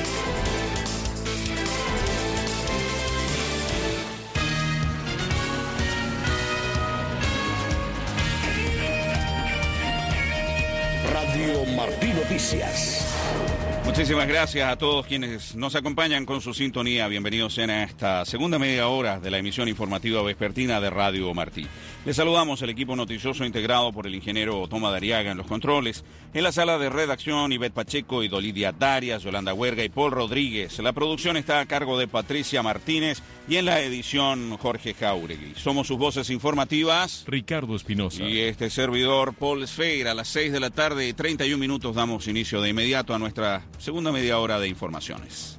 Radio Martí Noticias. Muchísimas gracias a todos quienes nos acompañan con su sintonía. Bienvenidos en esta segunda media hora de la emisión informativa vespertina de Radio Martí. Les saludamos el equipo noticioso integrado por el ingeniero Toma Dariaga en los controles. En la sala de redacción, Ivette Pacheco y Dolidia Darias, Yolanda Huerga y Paul Rodríguez. La producción está a cargo de Patricia Martínez y en la edición Jorge Jauregui. Somos sus voces informativas, Ricardo Espinosa y este servidor, Paul Sfeir. A las 6 de la tarde y 31 minutos damos inicio de inmediato a nuestra segunda media hora de informaciones.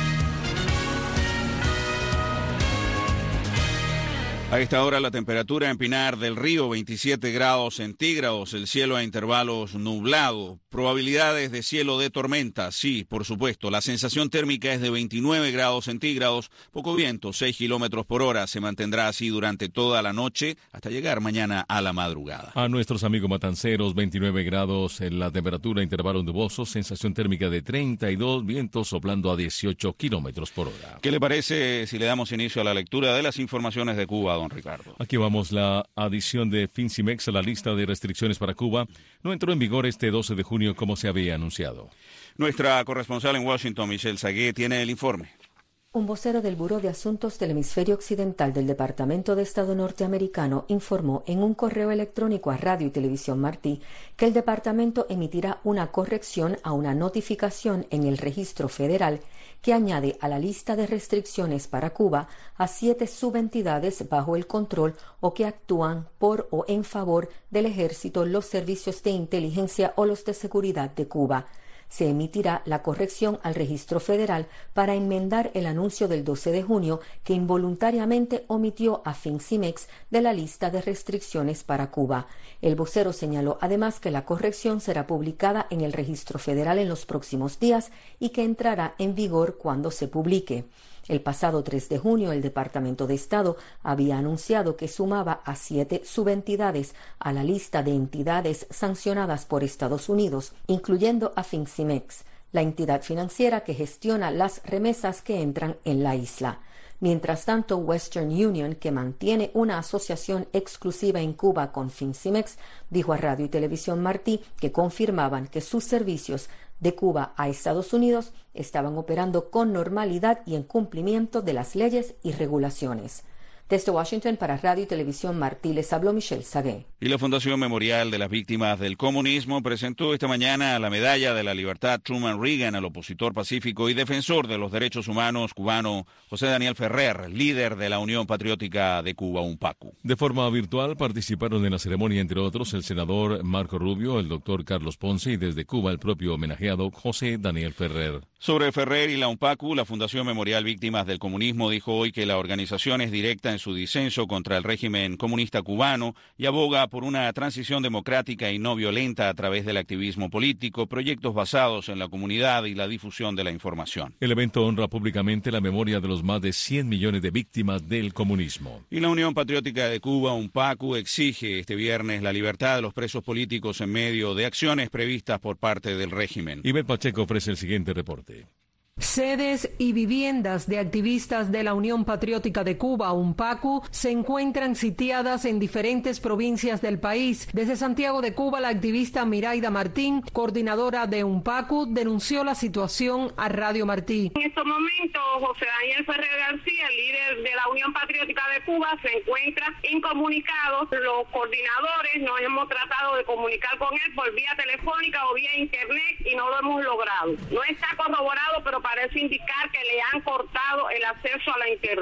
A esta hora la temperatura en Pinar del Río 27 grados centígrados, el cielo a intervalos nublado, probabilidades de cielo de tormenta, sí, por supuesto. La sensación térmica es de 29 grados centígrados, poco viento, 6 kilómetros por hora, se mantendrá así durante toda la noche hasta llegar mañana a la madrugada. A nuestros amigos matanceros, 29 grados en la temperatura, intervalos nubosos, sensación térmica de 32, viento soplando a 18 kilómetros por hora. ¿Qué le parece si le damos inicio a la lectura de las informaciones de Cuba, don Ricardo? Aquí vamos, la adición de FinCimex a la lista de restricciones para Cuba no entró en vigor este 12 de junio como se había anunciado. Nuestra corresponsal en Washington, Michelle Sagué, tiene el informe. Un vocero del Buró de Asuntos del Hemisferio Occidental del Departamento de Estado norteamericano informó en un correo electrónico a Radio y Televisión Martí que el departamento emitirá una corrección a una notificación en el registro federal que añade a la lista de restricciones para Cuba a 7 subentidades bajo el control o que actúan por o en favor del ejército, los servicios de inteligencia o los de seguridad de Cuba. Se emitirá la corrección al registro federal para enmendar el anuncio del 12 de junio que involuntariamente omitió a FinCimex de la lista de restricciones para Cuba. El vocero señaló además que la corrección será publicada en el registro federal en los próximos días y que entrará en vigor cuando se publique. El pasado 3 de junio, el Departamento de Estado había anunciado que sumaba a 7 subentidades a la lista de entidades sancionadas por Estados Unidos, incluyendo a FinCimex, la entidad financiera que gestiona las remesas que entran en la isla. Mientras tanto, Western Union, que mantiene una asociación exclusiva en Cuba con FinCimex, dijo a Radio y Televisión Martí que confirmaban que sus servicios de Cuba a Estados Unidos estaban operando con normalidad y en cumplimiento de las leyes y regulaciones. Desde Washington para Radio y Televisión Martí les habló Michelle Sagué. Y la Fundación Memorial de las Víctimas del Comunismo presentó esta mañana la Medalla de la Libertad Truman Reagan al opositor pacífico y defensor de los derechos humanos cubano José Daniel Ferrer, líder de la Unión Patriótica de Cuba, UNPACU. De forma virtual participaron en la ceremonia, entre otros, el senador Marco Rubio, el doctor Carlos Ponce y desde Cuba el propio homenajeado José Daniel Ferrer. Sobre Ferrer y la UNPACU, la Fundación Memorial Víctimas del Comunismo dijo hoy que la organización es directa en su disenso contra el régimen comunista cubano y aboga por una transición democrática y no violenta a través del activismo político, proyectos basados en la comunidad y la difusión de la información. El evento honra públicamente la memoria de los más de 100 millones de víctimas del comunismo. Y la Unión Patriótica de Cuba, UNPACU, exige este viernes la libertad de los presos políticos en medio de acciones previstas por parte del régimen. Ivette Pacheco ofrece el siguiente reporte. Sedes y viviendas de activistas de la Unión Patriótica de Cuba, UNPACU, se encuentran sitiadas en diferentes provincias del país. Desde Santiago de Cuba, la activista Miraida Martín, coordinadora de UNPACU, denunció la situación a Radio Martí. En estos momentos, José Daniel Ferrer García, el líder de la Unión Patriótica de Cuba, se encuentra incomunicado. Los coordinadores nos hemos tratado de comunicar con él por vía telefónica o vía internet y no lo hemos logrado. No está corroborado, pero parece indicar que le han cortado el acceso a la internet.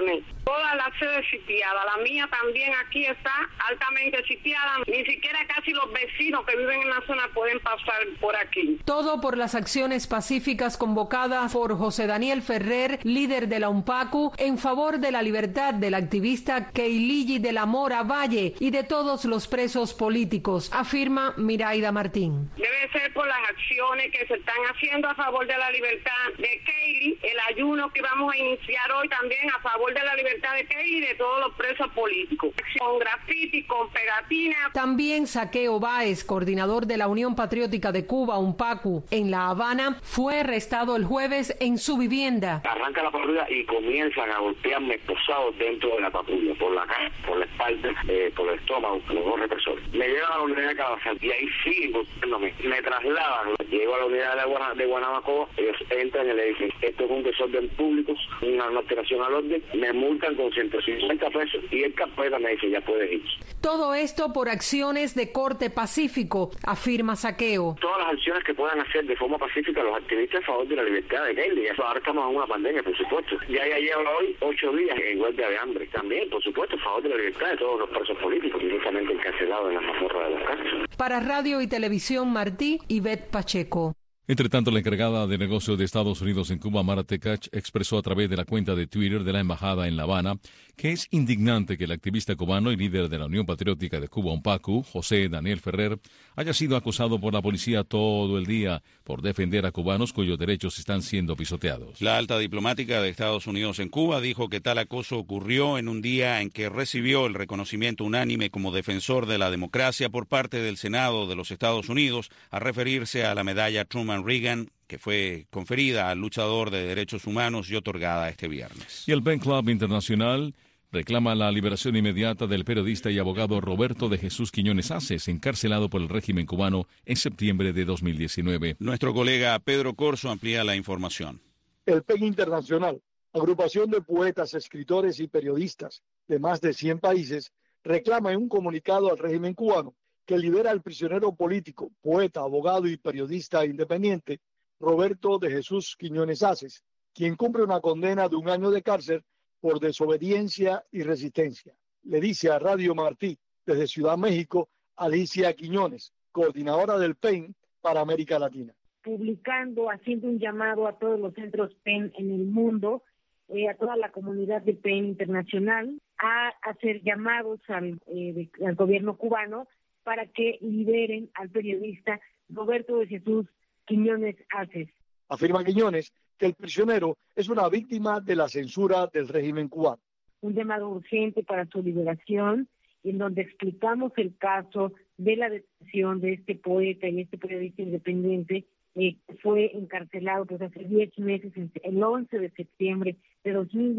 Todas las sedes sitiadas, la mía también aquí está altamente sitiada, ni siquiera casi los vecinos que viven en la zona pueden pasar por aquí. Todo por las acciones pacíficas convocadas por José Daniel Ferrer, líder de la UNPACU, en favor de la libertad del activista Keiligi de la Mora Valle y de todos los presos políticos, afirma Miraida Martín. Debe ser por las acciones que se están haciendo a favor de la libertad de Keili, el ayuno que vamos a iniciar hoy también a favor de la libertad de Keili y de todos los presos políticos, con grafiti, con pegatinas. También Saqueo Báez, coordinador de la Unión Patriótica de Cuba, UNPACU, en La Habana, fue arrestado el jueves en su vivienda. Arranca la patrulla y comienzan a golpearme esposados dentro de la patrulla, por la cara, por la espalda, por el estómago, los dos represores. Me llevan a la unidad de Calabazán y ahí siguen golpeándome. Me trasladan, llego a la unidad de Guanabacoa, ellos entran y le dicen, esto es un desorden público, una alteración al orden, me multan con 150 pesos y el carpeta me dice, ya puedes ir. Todo esto por acciones de corte pacífico, afirma Saqueo. Todas las acciones que puedan hacer de forma pacífica los activistas a favor de la libertad de Keili. Ahora estamos en una pandemia, por supuesto. Ya lleva hoy 8 días en huelga de hambre. También, por supuesto, a favor de la libertad de todos los presos políticos, directamente encarcelados en la mazmorra de los cárceles. Para Radio y Televisión Martí, Ivette Pacheco. Entre tanto, la encargada de negocios de Estados Unidos en Cuba, Mara Tekach, expresó a través de la cuenta de Twitter de la embajada en La Habana que es indignante que el activista cubano y líder de la Unión Patriótica de Cuba, UNPACU, José Daniel Ferrer, haya sido acosado por la policía todo el día por defender a cubanos cuyos derechos están siendo pisoteados. La alta diplomática de Estados Unidos en Cuba dijo que tal acoso ocurrió en un día en que recibió el reconocimiento unánime como defensor de la democracia por parte del Senado de los Estados Unidos, a referirse a la medalla Truman Reagan, que fue conferida al luchador de derechos humanos y otorgada este viernes. Y el Pen Club Internacional reclama la liberación inmediata del periodista y abogado Roberto de Jesús Quiñones Aces, encarcelado por el régimen cubano en septiembre de 2019. Nuestro colega Pedro Corso amplía la información. El PEN Internacional, agrupación de poetas, escritores y periodistas de más de 100 países, reclama en un comunicado al régimen cubano que libera al prisionero político, poeta, abogado y periodista independiente Roberto de Jesús Quiñones Aces, quien cumple una condena de 1 año de cárcel por desobediencia y resistencia. Le dice a Radio Martí, desde Ciudad México, Alicia Quiñones, coordinadora del PEN para América Latina. Publicando, haciendo un llamado a todos los centros PEN en el mundo, a toda la comunidad de PEN internacional, a hacer llamados al gobierno cubano para que liberen al periodista Roberto de Jesús Quiñones Aces. Afirma Quiñones que el prisionero es una víctima de la censura del régimen cubano. Un llamado urgente para su liberación, en donde explicamos el caso de la detención de este poeta y este periodista independiente, fue encarcelado pues hace 10 meses, el 11 de septiembre de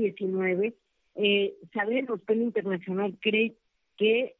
2019. Sabemos, PEN Internacional cree que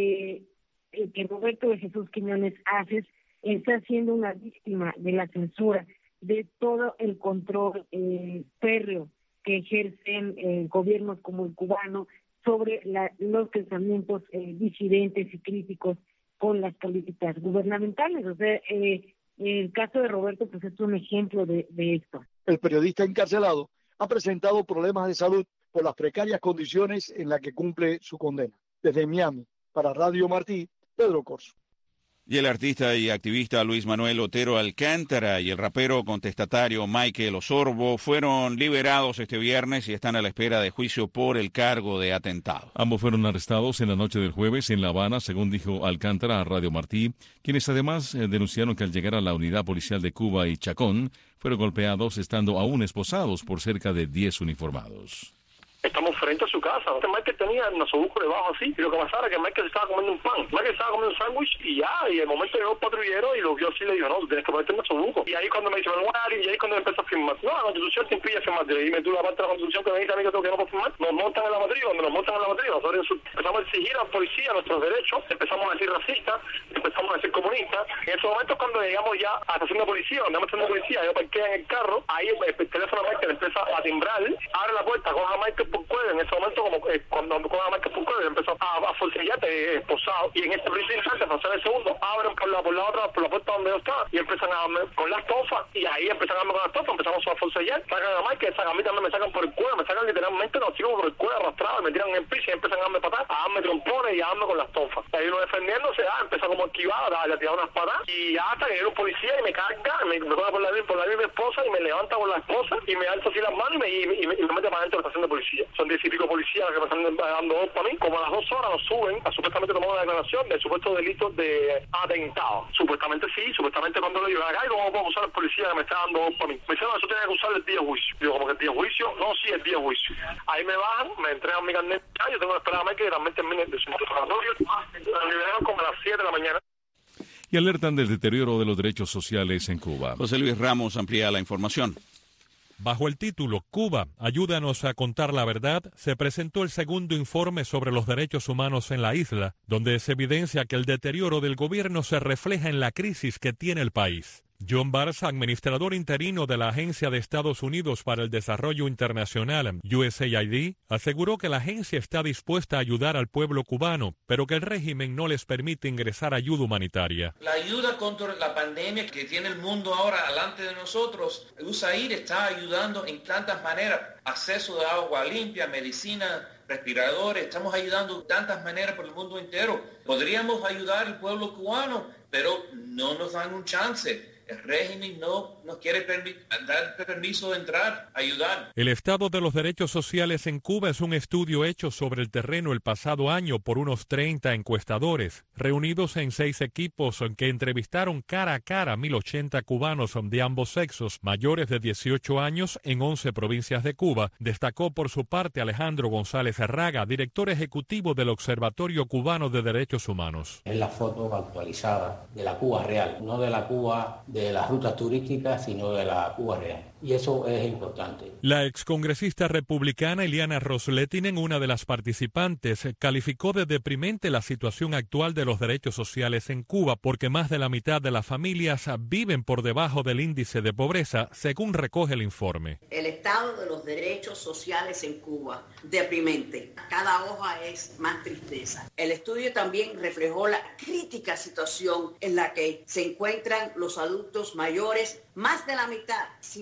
Roberto de Jesús Quiñones Aces está siendo una víctima de la censura, de todo el control férreo que ejercen gobiernos como el cubano sobre los pensamientos disidentes y críticos con las políticas gubernamentales. O sea, el caso de Roberto pues es un ejemplo de esto. El periodista encarcelado ha presentado problemas de salud por las precarias condiciones en las que cumple su condena. Desde Miami, para Radio Martí, Pedro Corso. Y el artista y activista Luis Manuel Otero Alcántara y el rapero contestatario Michael Osorbo fueron liberados este viernes y están a la espera de juicio por el cargo de atentado. Ambos fueron arrestados en la noche del jueves en La Habana, según dijo Alcántara a Radio Martí, quienes además denunciaron que al llegar a la unidad policial de Cuba y Chacón, fueron golpeados estando aún esposados por cerca de 10 uniformados. Estamos frente a su casa. Michael tenía el nasobuco debajo así, y lo que pasaba era que Michael se estaba comiendo un pan. Michael estaba comiendo un sándwich y ya, y el momento llegó el patrullero y lo vio así y le dijo, no, tú tienes que ponerte el nasobuco. Y ahí cuando me dice, y ahí cuando me empezó a firmar. No, la Constitución te impide firmar. Y dime tú la parte de la Constitución que me dice a mí que tengo que no puedo firmar. Nos montan en la matrícula, cuando nos montan en la matrícula, nosotros empezamos a exigir a la policía nuestros derechos, empezamos a decir racistas, empezamos a decir comunistas. En ese momento cuando llegamos ya a la estación de policía, donde estamos en la policía, yo parqué en el carro, ahí el teléfono de Michael empieza a timbrar, abre la puerta, coge a Michael Purcueve, en ese momento, como cuando la marca Purcueve empezó a forcejear esposado, y en este primer instante, pasó en el segundo, abren por la puerta donde yo estaba, y empiezan a darme con la estofa, y ahí empiezan a darme con la estofa, empezamos a forcejear, sacan a Mike, a mí también me sacan por el cuello, me sacan literalmente los chicos por el cuello arrastrado, me tiran en el piso y empiezan a darme patadas, a darme trompones y a darme con la estofa. Y ahí uno defendiéndose, empezó como esquivado, le tiraba unas patadas, y hasta que llega un policía y me carga, me coge por la mi esposa y me levanta con la esposa y me alza así las manos y me mete para adentro de la estación de policía. Son 10 y pico policías que me están dando dos para mí. Como a las 2 horas nos suben a supuestamente tomar una declaración de supuesto delito de atentado. Supuestamente sí, supuestamente cuando lo llevan acá, y cómo puedo usar el policía que me está dando dos para mí. Me dijeron, eso tiene que usar el día de juicio. Digo, como que el día de juicio, no, sí, el día de juicio. Ahí me bajan, me entregan mi carnet, yo tengo que esperar a que realmente termine de su interrogatorio. La liberaron como a las 7 de la mañana. Y alertan del deterioro de los derechos sociales en Cuba. José Luis Ramos amplía la información. Bajo el título Cuba, ayúdanos a contar la verdad, se presentó el segundo informe sobre los derechos humanos en la isla, donde se evidencia que el deterioro del gobierno se refleja en la crisis que tiene el país. John Barza, administrador interino de la Agencia de Estados Unidos para el Desarrollo Internacional, USAID, aseguró que la agencia está dispuesta a ayudar al pueblo cubano, pero que el régimen no les permite ingresar ayuda humanitaria. La ayuda contra la pandemia que tiene el mundo ahora delante de nosotros, USAID está ayudando en tantas maneras, acceso de agua limpia, medicina, respiradores, estamos ayudando de tantas maneras por el mundo entero. Podríamos ayudar al pueblo cubano, pero no nos dan un chance. El régimen no nos quiere dar permiso de entrar, ayudar. El estado de los derechos sociales en Cuba es un estudio hecho sobre el terreno el pasado año por unos 30 encuestadores, reunidos en 6 equipos que entrevistaron cara a cara a 1.080 cubanos de ambos sexos, mayores de 18 años en 11 provincias de Cuba, destacó por su parte Alejandro González Herraga, director ejecutivo del Observatorio Cubano de Derechos Humanos. Es la foto actualizada de la Cuba real, no de la Cuba de las rutas turísticas, sino de la Cuba real. Y eso es importante. La excongresista republicana Ileana Ros-Lehtinen, una de las participantes, calificó de deprimente la situación actual de los derechos sociales en Cuba, porque más de la mitad de las familias viven por debajo del índice de pobreza, según recoge el informe. El estado de los derechos sociales en Cuba, deprimente. Cada hoja es más tristeza. El estudio también reflejó la crítica situación en la que se encuentran los adultos mayores. Más de la mitad,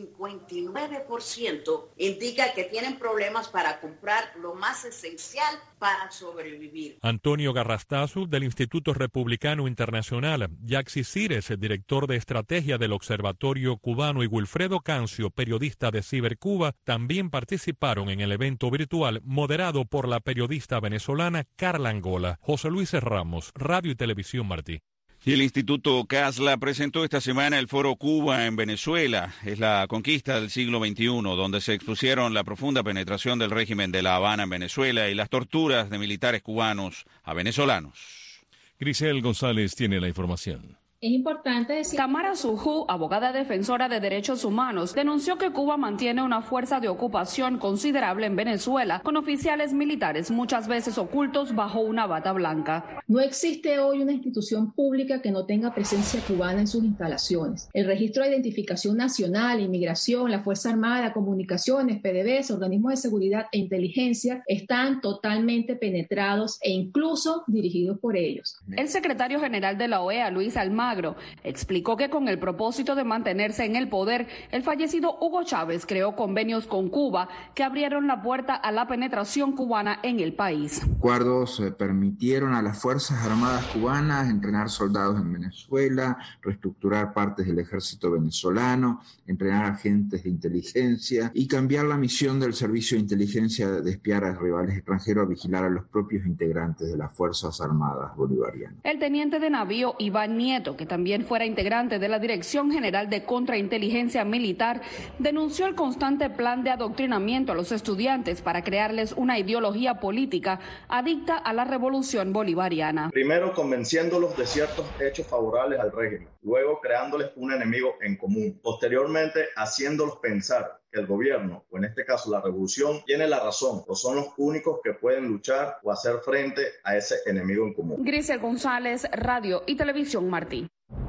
59%, indica que tienen problemas para comprar lo más esencial para sobrevivir. Antonio Garrastazu, del Instituto Republicano Internacional, Yaxi Cires, director de estrategia del Observatorio Cubano, y Wilfredo Cancio, periodista de Cibercuba, también participaron en el evento virtual moderado por la periodista venezolana Carla Angola. José Luis Ramos, Radio y Televisión Martí. Y el Instituto Casla presentó esta semana el Foro Cuba en Venezuela. Es la conquista del siglo XXI, donde se expusieron la profunda penetración del régimen de La Habana en Venezuela y las torturas de militares cubanos a venezolanos. Grisel González tiene la información. Es importante decir... Tamara Sujú, abogada defensora de derechos humanos, denunció que Cuba mantiene una fuerza de ocupación considerable en Venezuela, con oficiales militares muchas veces ocultos bajo una bata blanca. No existe hoy una institución pública que no tenga presencia cubana en sus instalaciones. El Registro de Identificación Nacional, Inmigración, la Fuerza Armada, Comunicaciones, PDVSA, organismos de seguridad e inteligencia están totalmente penetrados e incluso dirigidos por ellos. El secretario general de la OEA, Luis Almagro, explicó que con el propósito de mantenerse en el poder, el fallecido Hugo Chávez creó convenios con Cuba que abrieron la puerta a la penetración cubana en el país. Acuerdos permitieron a las Fuerzas Armadas cubanas entrenar soldados en Venezuela, reestructurar partes del ejército venezolano, entrenar agentes de inteligencia y cambiar la misión del servicio de inteligencia de espiar a rivales extranjeros a vigilar a los propios integrantes de las Fuerzas Armadas bolivarianas. El teniente de navío Iván Nieto, que también fuera integrante de la Dirección General de Contrainteligencia Militar, denunció el constante plan de adoctrinamiento a los estudiantes para crearles una ideología política adicta a la revolución bolivariana. Primero convenciéndolos de ciertos hechos favorables al régimen, luego creándoles un enemigo en común, posteriormente haciéndolos pensar que el gobierno, o en este caso la revolución, tiene la razón o son los únicos que pueden luchar o hacer frente a ese enemigo en común. Grisel González, Radio y Televisión Martí.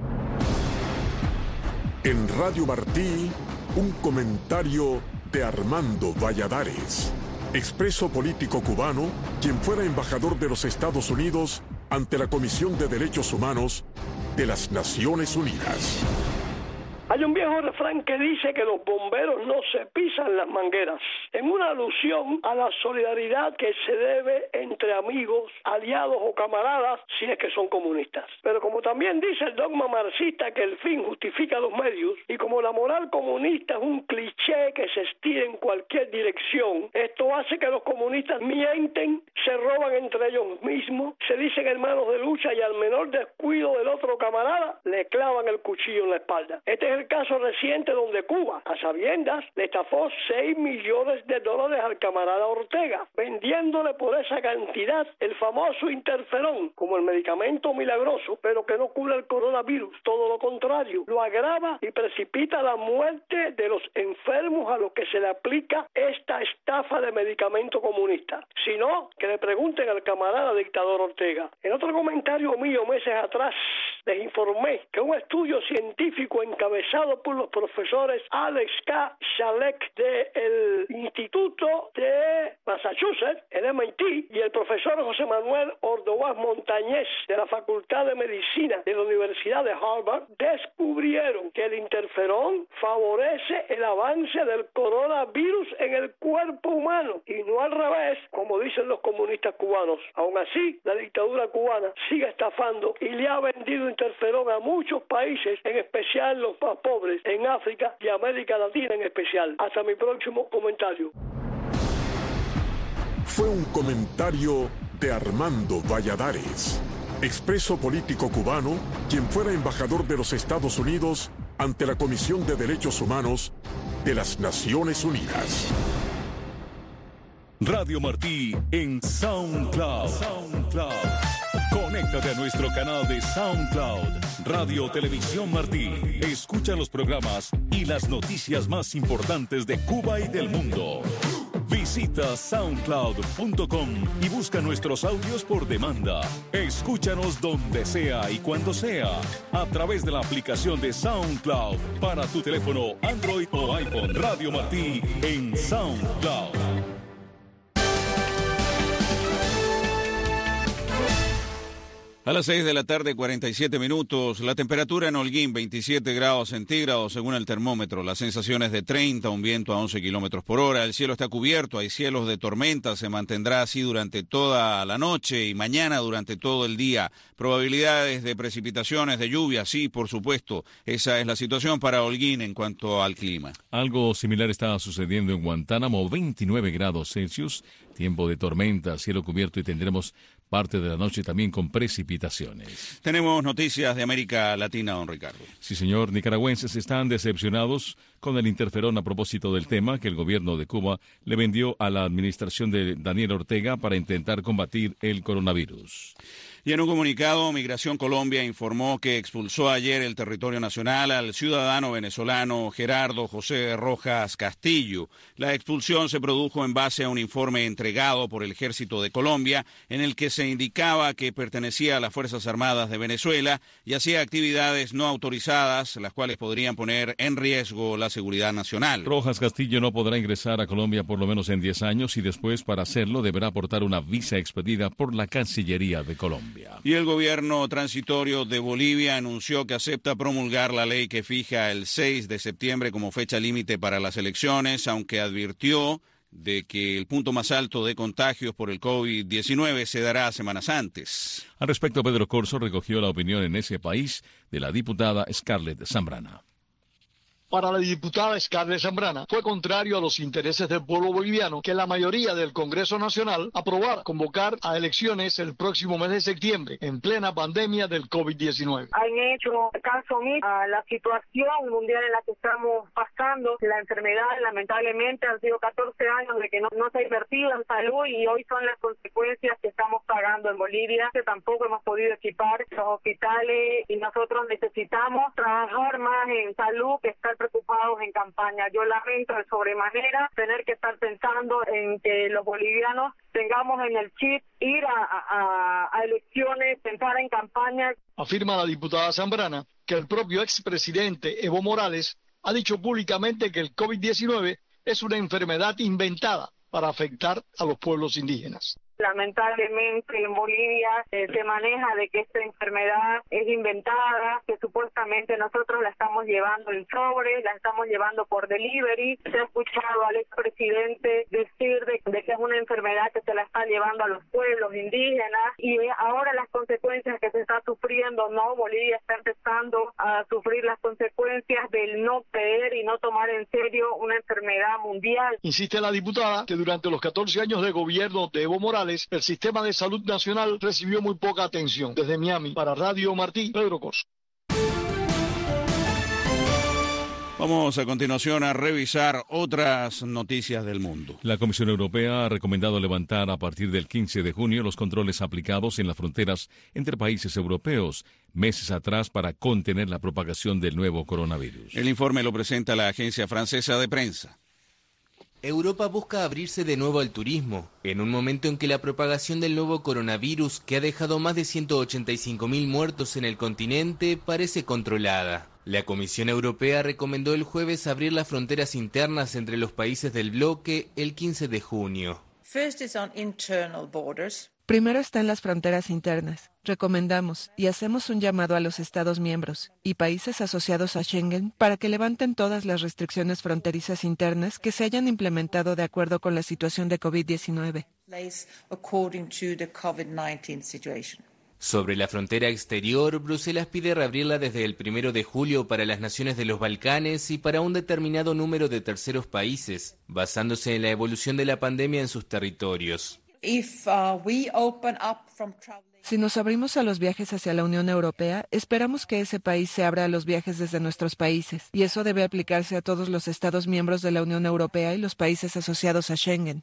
En Radio Martí, un comentario de Armando Valladares. expreso político cubano, quien fuera embajador de los Estados Unidos ante la Comisión de Derechos Humanos de las Naciones Unidas. Hay un viejo refrán que dice que los bomberos no se pisan las mangueras, en una alusión a la solidaridad que se debe entre amigos, aliados o camaradas si es que son comunistas. Pero como también dice el dogma marxista que el fin justifica los medios, y como la moral comunista es un cliché que se estira en cualquier dirección, esto hace que los comunistas mienten, se roban entre ellos mismos, se dicen hermanos de lucha y al menor descuido del otro camarada le clavan el cuchillo en la espalda. Este es el caso reciente donde Cuba, a sabiendas, le estafó $6 millones al camarada Ortega, vendiéndole por esa cantidad el famoso interferón como el medicamento milagroso, pero que no cura el coronavirus, todo lo contrario, lo agrava y precipita la muerte de los enfermos a los que se le aplica esta estafa de medicamento comunista. Si no, que le pregunten al camarada dictador Ortega. En otro comentario mío meses atrás, les informé que un estudio científico encabezado por los profesores Alex K. Shalek del Instituto de Massachusetts, el MIT, y el profesor José Manuel Ordóñez Montañez de la Facultad de Medicina de la Universidad de Harvard, descubrieron que el interferón favorece el avance del coronavirus en el cuerpo humano y no al revés, como dicen los comunistas cubanos. Aún así, la dictadura cubana sigue estafando y le ha vendido interferón a muchos países, en especial los más pobres, en África y América Latina en especial. Hasta mi próximo comentario. Fue un comentario de Armando Valladares, expreso político cubano, quien fuera embajador de los Estados Unidos ante la Comisión de Derechos Humanos de las Naciones Unidas. Radio Martí en SoundCloud. Conéctate a nuestro canal de SoundCloud, Radio Televisión Martí. Escucha los programas y las noticias más importantes de Cuba y del mundo. Visita soundcloud.com y busca nuestros audios por demanda. Escúchanos donde sea y cuando sea, a través de la aplicación de SoundCloud para tu teléfono Android o iPhone. Radio Martí en SoundCloud. A las 6 de la tarde, 47 minutos. La temperatura en Holguín, 27 grados centígrados según el termómetro. Las sensaciones de 30, un viento a 11 kilómetros por hora. El cielo está cubierto, hay cielos de tormenta. Se mantendrá así durante toda la noche y mañana durante todo el día. Probabilidades de precipitaciones, de lluvia, sí, por supuesto. Esa es la situación para Holguín en cuanto al clima. Algo similar está sucediendo en Guantánamo, 29 grados Celsius. Tiempo de tormenta, cielo cubierto y tendremos parte de la noche también con precipitaciones. Tenemos noticias de América Latina, don Ricardo. Sí, señor. Nicaragüenses están decepcionados con el interferón a propósito del tema que el gobierno de Cuba le vendió a la administración de Daniel Ortega para intentar combatir el coronavirus. Y en un comunicado, Migración Colombia informó que expulsó ayer del territorio nacional al ciudadano venezolano Gerardo José Rojas Castillo. La expulsión se produjo en base a un informe entregado por el Ejército de Colombia en el que se indicaba que pertenecía a las Fuerzas Armadas de Venezuela y hacía actividades no autorizadas, las cuales podrían poner en riesgo la seguridad nacional. Rojas Castillo no podrá ingresar a Colombia por lo menos en 10 años y después, para hacerlo, deberá aportar una visa expedida por la Cancillería de Colombia. Y el gobierno transitorio de Bolivia anunció que acepta promulgar la ley que fija el 6 de septiembre como fecha límite para las elecciones, aunque advirtió de que el punto más alto de contagios por el COVID-19 se dará semanas antes. Al respecto, Pedro Corso recogió la opinión en ese país de la diputada Scarlett Zambrana. Para la diputada Scarlett Zambrana, fue contrario a los intereses del pueblo boliviano que la mayoría del Congreso Nacional aprobara convocar a elecciones el próximo mes de septiembre, en plena pandemia del COVID-19. Han hecho caso omiso a la situación mundial en la que estamos pasando. La enfermedad, lamentablemente, han sido 14 años de que no se ha invertido en salud y hoy son las consecuencias que estamos pagando en Bolivia, que tampoco hemos podido equipar los hospitales y nosotros necesitamos trabajar más en salud que estar preocupados en campaña. Yo lamento de sobremanera tener que estar pensando en que los bolivianos tengamos en el chip ir a elecciones, pensar en campaña. Afirma la diputada Zambrana que el propio expresidente Evo Morales ha dicho públicamente que el COVID-19 es una enfermedad inventada para afectar a los pueblos indígenas. Lamentablemente en Bolivia se maneja de que esta enfermedad es inventada, que supuestamente nosotros la estamos llevando en sobres, la estamos llevando por delivery. Se ha escuchado al expresidente decir de que es una enfermedad que se la está llevando a los pueblos indígenas y ahora las consecuencias que se está sufriendo, ¿no? Bolivia está empezando a sufrir las consecuencias del no creer y no tomar en serio una enfermedad mundial. Insiste la diputada que durante los 14 años de gobierno de Evo Morales, el sistema de salud nacional recibió muy poca atención. Desde Miami, para Radio Martí, Pedro Corso. Vamos a continuación a revisar otras noticias del mundo. La Comisión Europea ha recomendado levantar a partir del 15 de junio los controles aplicados en las fronteras entre países europeos, meses atrás para contener la propagación del nuevo coronavirus. El informe lo presenta la agencia francesa de prensa. Europa busca abrirse de nuevo al turismo, en un momento en que la propagación del nuevo coronavirus, que ha dejado más de 185.000 muertos en el continente, parece controlada. La Comisión Europea recomendó el jueves abrir las fronteras internas entre los países del bloque el 15 de junio. Primero están las fronteras internas. Recomendamos y hacemos un llamado a los Estados miembros y países asociados a Schengen para que levanten todas las restricciones fronterizas internas que se hayan implementado de acuerdo con la situación de COVID-19. Sobre la frontera exterior, Bruselas pide reabrirla desde el 1 de julio para las naciones de los Balcanes y para un determinado número de terceros países, basándose en la evolución de la pandemia en sus territorios. Si nos abrimos a los viajes hacia la Unión Europea, esperamos que ese país se abra a los viajes desde nuestros países, y eso debe aplicarse a todos los Estados miembros de la Unión Europea y los países asociados a Schengen.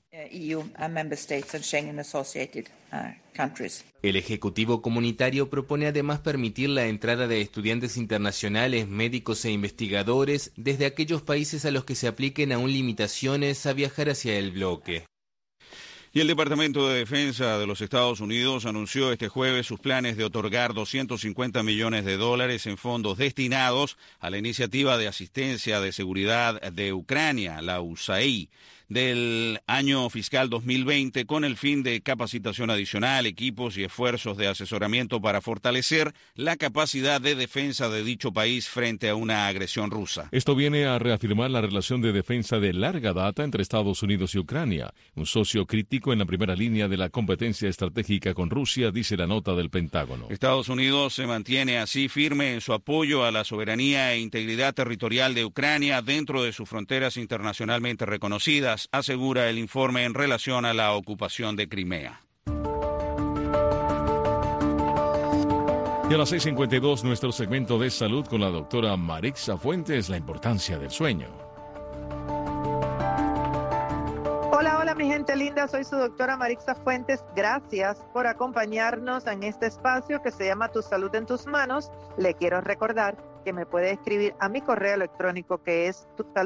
El Ejecutivo Comunitario propone además permitir la entrada de estudiantes internacionales, médicos e investigadores desde aquellos países a los que se apliquen aún limitaciones a viajar hacia el bloque. Y el Departamento de Defensa de los Estados Unidos anunció este jueves sus planes de otorgar $250 millones en fondos destinados a la Iniciativa de Asistencia de Seguridad de Ucrania, la USAID, del año fiscal 2020 con el fin de capacitación adicional, equipos y esfuerzos de asesoramiento para fortalecer la capacidad de defensa de dicho país frente a una agresión rusa. Esto viene a reafirmar la relación de defensa de larga data entre Estados Unidos y Ucrania, un socio crítico en la primera línea de la competencia estratégica con Rusia, dice la nota del Pentágono. Estados Unidos se mantiene así firme en su apoyo a la soberanía e integridad territorial de Ucrania dentro de sus fronteras internacionalmente reconocidas, asegura el informe en relación a la ocupación de Crimea. Y a las 6:52, nuestro segmento de salud con la doctora Marixa Fuentes, la importancia del sueño. Hola mi gente linda, soy su doctora Marixa Fuentes. Gracias por acompañarnos en este espacio que se llama Tu Salud en Tus Manos. Le quiero recordar que me puede escribir a mi correo electrónico que es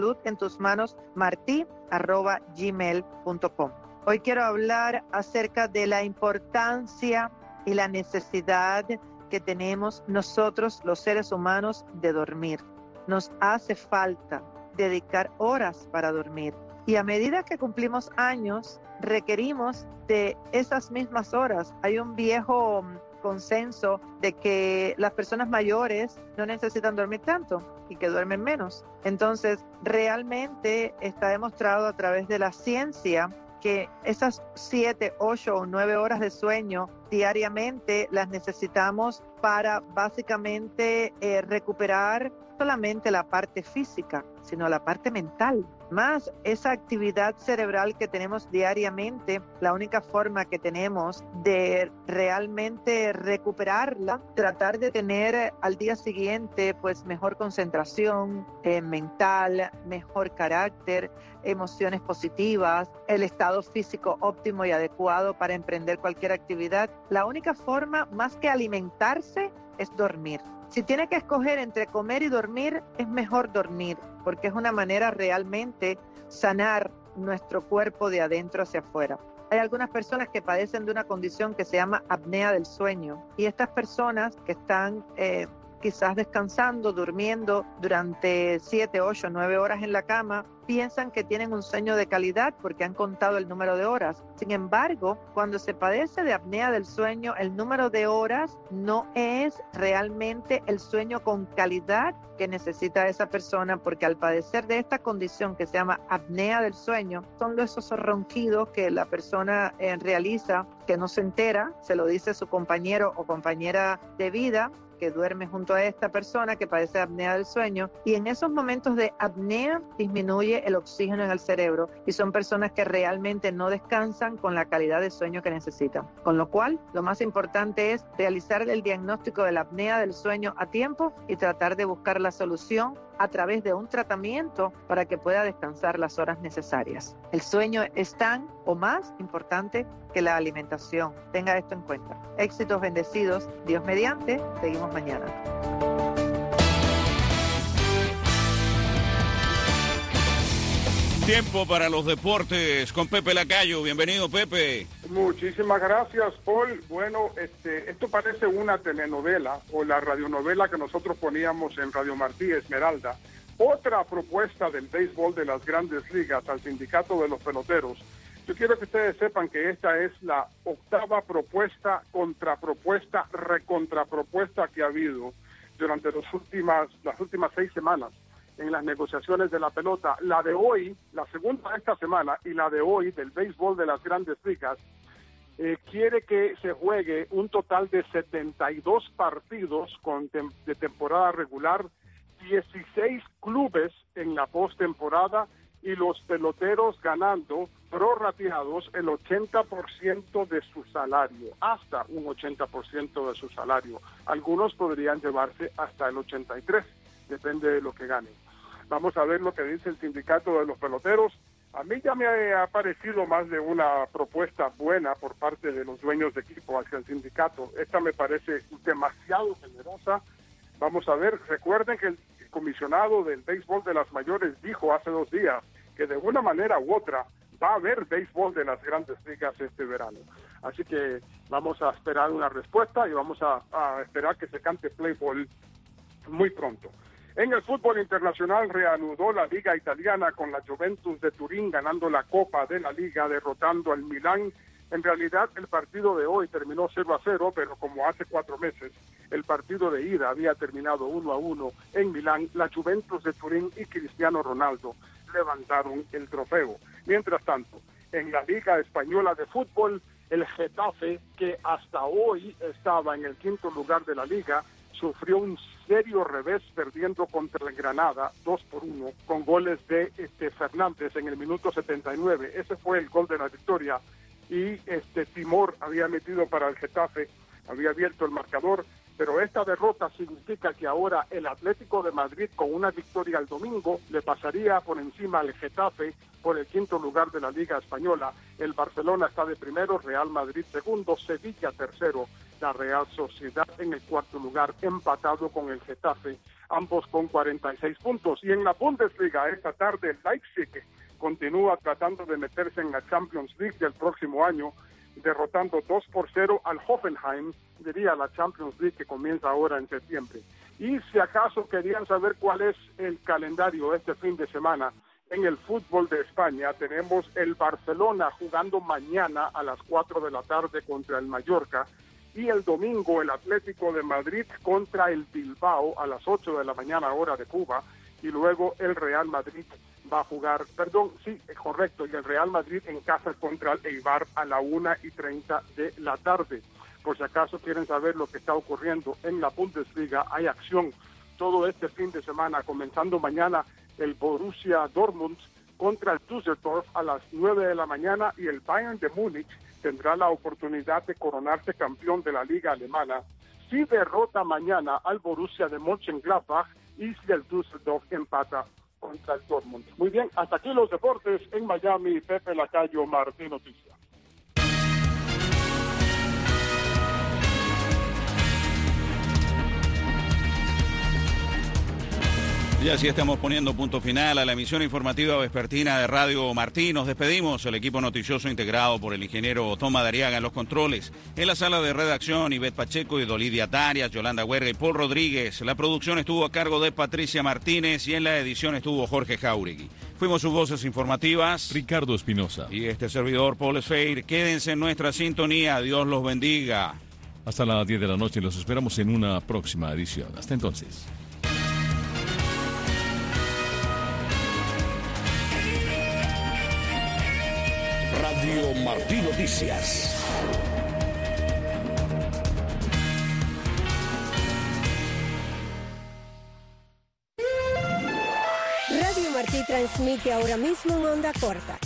tusaludentusmanosmarti@gmail.com. Hoy quiero hablar acerca de la importancia y la necesidad que tenemos nosotros los seres humanos de dormir. Nos hace falta dedicar horas para dormir. Y a medida que cumplimos años, requerimos de esas mismas horas. Hay un viejo consenso de que las personas mayores no necesitan dormir tanto y que duermen menos. Entonces, realmente está demostrado a través de la ciencia que esas 7, 8 o 9 horas de sueño diariamente las necesitamos para básicamente recuperar solamente la parte física, sino la parte mental. Más esa actividad cerebral que tenemos diariamente, la única forma que tenemos de realmente recuperarla, tratar de tener al día siguiente pues mejor concentración mental, mejor carácter, emociones positivas, el estado físico óptimo y adecuado para emprender cualquier actividad. La única forma más que alimentarse es dormir. Si tiene que escoger entre comer y dormir, es mejor dormir, porque es una manera realmente sanar nuestro cuerpo de adentro hacia afuera. Hay algunas personas que padecen de una condición que se llama apnea del sueño, y estas personas que quizás descansando, durmiendo durante 7, 8, 9 horas en la cama, piensan que tienen un sueño de calidad porque han contado el número de horas. Sin embargo, cuando se padece de apnea del sueño, el número de horas no es realmente el sueño con calidad que necesita esa persona, porque al padecer de esta condición que se llama apnea del sueño, son esos ronquidos que la persona realiza, que no se entera, se lo dice su compañero o compañera de vida, que duerme junto a esta persona que padece de apnea del sueño, y en esos momentos de apnea disminuye el oxígeno en el cerebro y son personas que realmente no descansan con la calidad de sueño que necesitan. Con lo cual, lo más importante es realizar el diagnóstico de la apnea del sueño a tiempo y tratar de buscar la solución a través de un tratamiento para que pueda descansar las horas necesarias. El sueño es tan o más importante que la alimentación. Tenga esto en cuenta. Éxitos bendecidos. Dios mediante. Seguimos mañana. Tiempo para los deportes con Pepe Lacayo. Bienvenido, Pepe. Muchísimas gracias, Paul. Bueno, esto parece una telenovela o la radionovela que nosotros poníamos en Radio Martí Esmeralda. Otra propuesta del béisbol de las Grandes Ligas al sindicato de los peloteros. Yo quiero que ustedes sepan que esta es la octava propuesta, contrapropuesta, recontrapropuesta que ha habido durante las últimas 6 semanas en las negociaciones de la pelota. La de hoy, la segunda de esta semana y la de hoy del béisbol de las Grandes Ligas, quiere que se juegue un total de 72 partidos de temporada regular, 16 clubes en la postemporada y los peloteros ganando prorrateados el 80% de su salario, hasta un 80% de su salario. Algunos podrían llevarse hasta el 83%, depende de lo que ganen. Vamos a ver lo que dice el sindicato de los peloteros. A mí ya me ha parecido más de una propuesta buena por parte de los dueños de equipo hacia el sindicato. Esta me parece demasiado generosa. Vamos a ver, recuerden que el comisionado del béisbol de las mayores dijo hace 2 días que de una manera u otra va a haber béisbol de las Grandes Ligas este verano. Así que vamos a esperar una respuesta y vamos a esperar que se cante play ball muy pronto. En el fútbol internacional reanudó la Liga Italiana con la Juventus de Turín ganando la Copa de la Liga, derrotando al Milán. En realidad el partido de hoy terminó 0-0, pero como hace 4 meses el partido de ida había terminado 1-1 en Milán, la Juventus de Turín y Cristiano Ronaldo levantaron el trofeo. Mientras tanto, en la Liga Española de Fútbol, el Getafe, que hasta hoy estaba en el 5º lugar de la Liga, sufrió un serio revés perdiendo contra el Granada 2-1 con goles de Fernández en el minuto 79. Ese fue el gol de la victoria y Timor había metido para el Getafe, había abierto el marcador, pero esta derrota significa que ahora el Atlético de Madrid con una victoria el domingo le pasaría por encima al Getafe por el 5º lugar de la Liga Española. El Barcelona está de primero, Real Madrid segundo, Sevilla tercero, la Real Sociedad en el 4º lugar, empatado con el Getafe, ambos con 46 puntos. Y en la Bundesliga esta tarde el Leipzig continúa tratando de meterse en la Champions League del próximo año, derrotando 2-0 al Hoffenheim, diría la Champions League que comienza ahora en septiembre. Y si acaso querían saber cuál es el calendario este fin de semana, en el fútbol de España tenemos el Barcelona jugando mañana a las 4 de la tarde contra el Mallorca, y el domingo el Atlético de Madrid contra el Bilbao a las 8 de la mañana hora de Cuba, y luego el Real Madrid va a jugar, y el Real Madrid en casa contra el Eibar a la 1:30 de la tarde. Por si acaso quieren saber lo que está ocurriendo en la Bundesliga, hay acción todo este fin de semana, comenzando mañana el Borussia Dortmund contra el Düsseldorf a las 9 de la mañana, y el Bayern de Múnich tendrá la oportunidad de coronarse campeón de la Liga Alemana si derrota mañana al Borussia de Mönchengladbach y si el Düsseldorf empata contra el Dortmund. Muy bien, hasta aquí los deportes en Miami. Pepe Lacayo, Martín Noticias. Y así estamos poniendo punto final a la emisión informativa vespertina de Radio Martí. Nos despedimos, el equipo noticioso integrado por el ingeniero Tom Madariaga en los controles. En la sala de redacción, Ivette Pacheco y Dolidia Tarias, Yolanda Huerga y Paul Rodríguez. La producción estuvo a cargo de Patricia Martínez y en la edición estuvo Jorge Jauregui. Fuimos sus voces informativas, Ricardo Espinosa y este servidor, Paul Esfeir. Quédense en nuestra sintonía. Dios los bendiga. Hasta las 10 de la noche. Los esperamos en una próxima edición. Hasta entonces. Radio Martí Noticias. Radio Martí transmite ahora mismo en onda corta,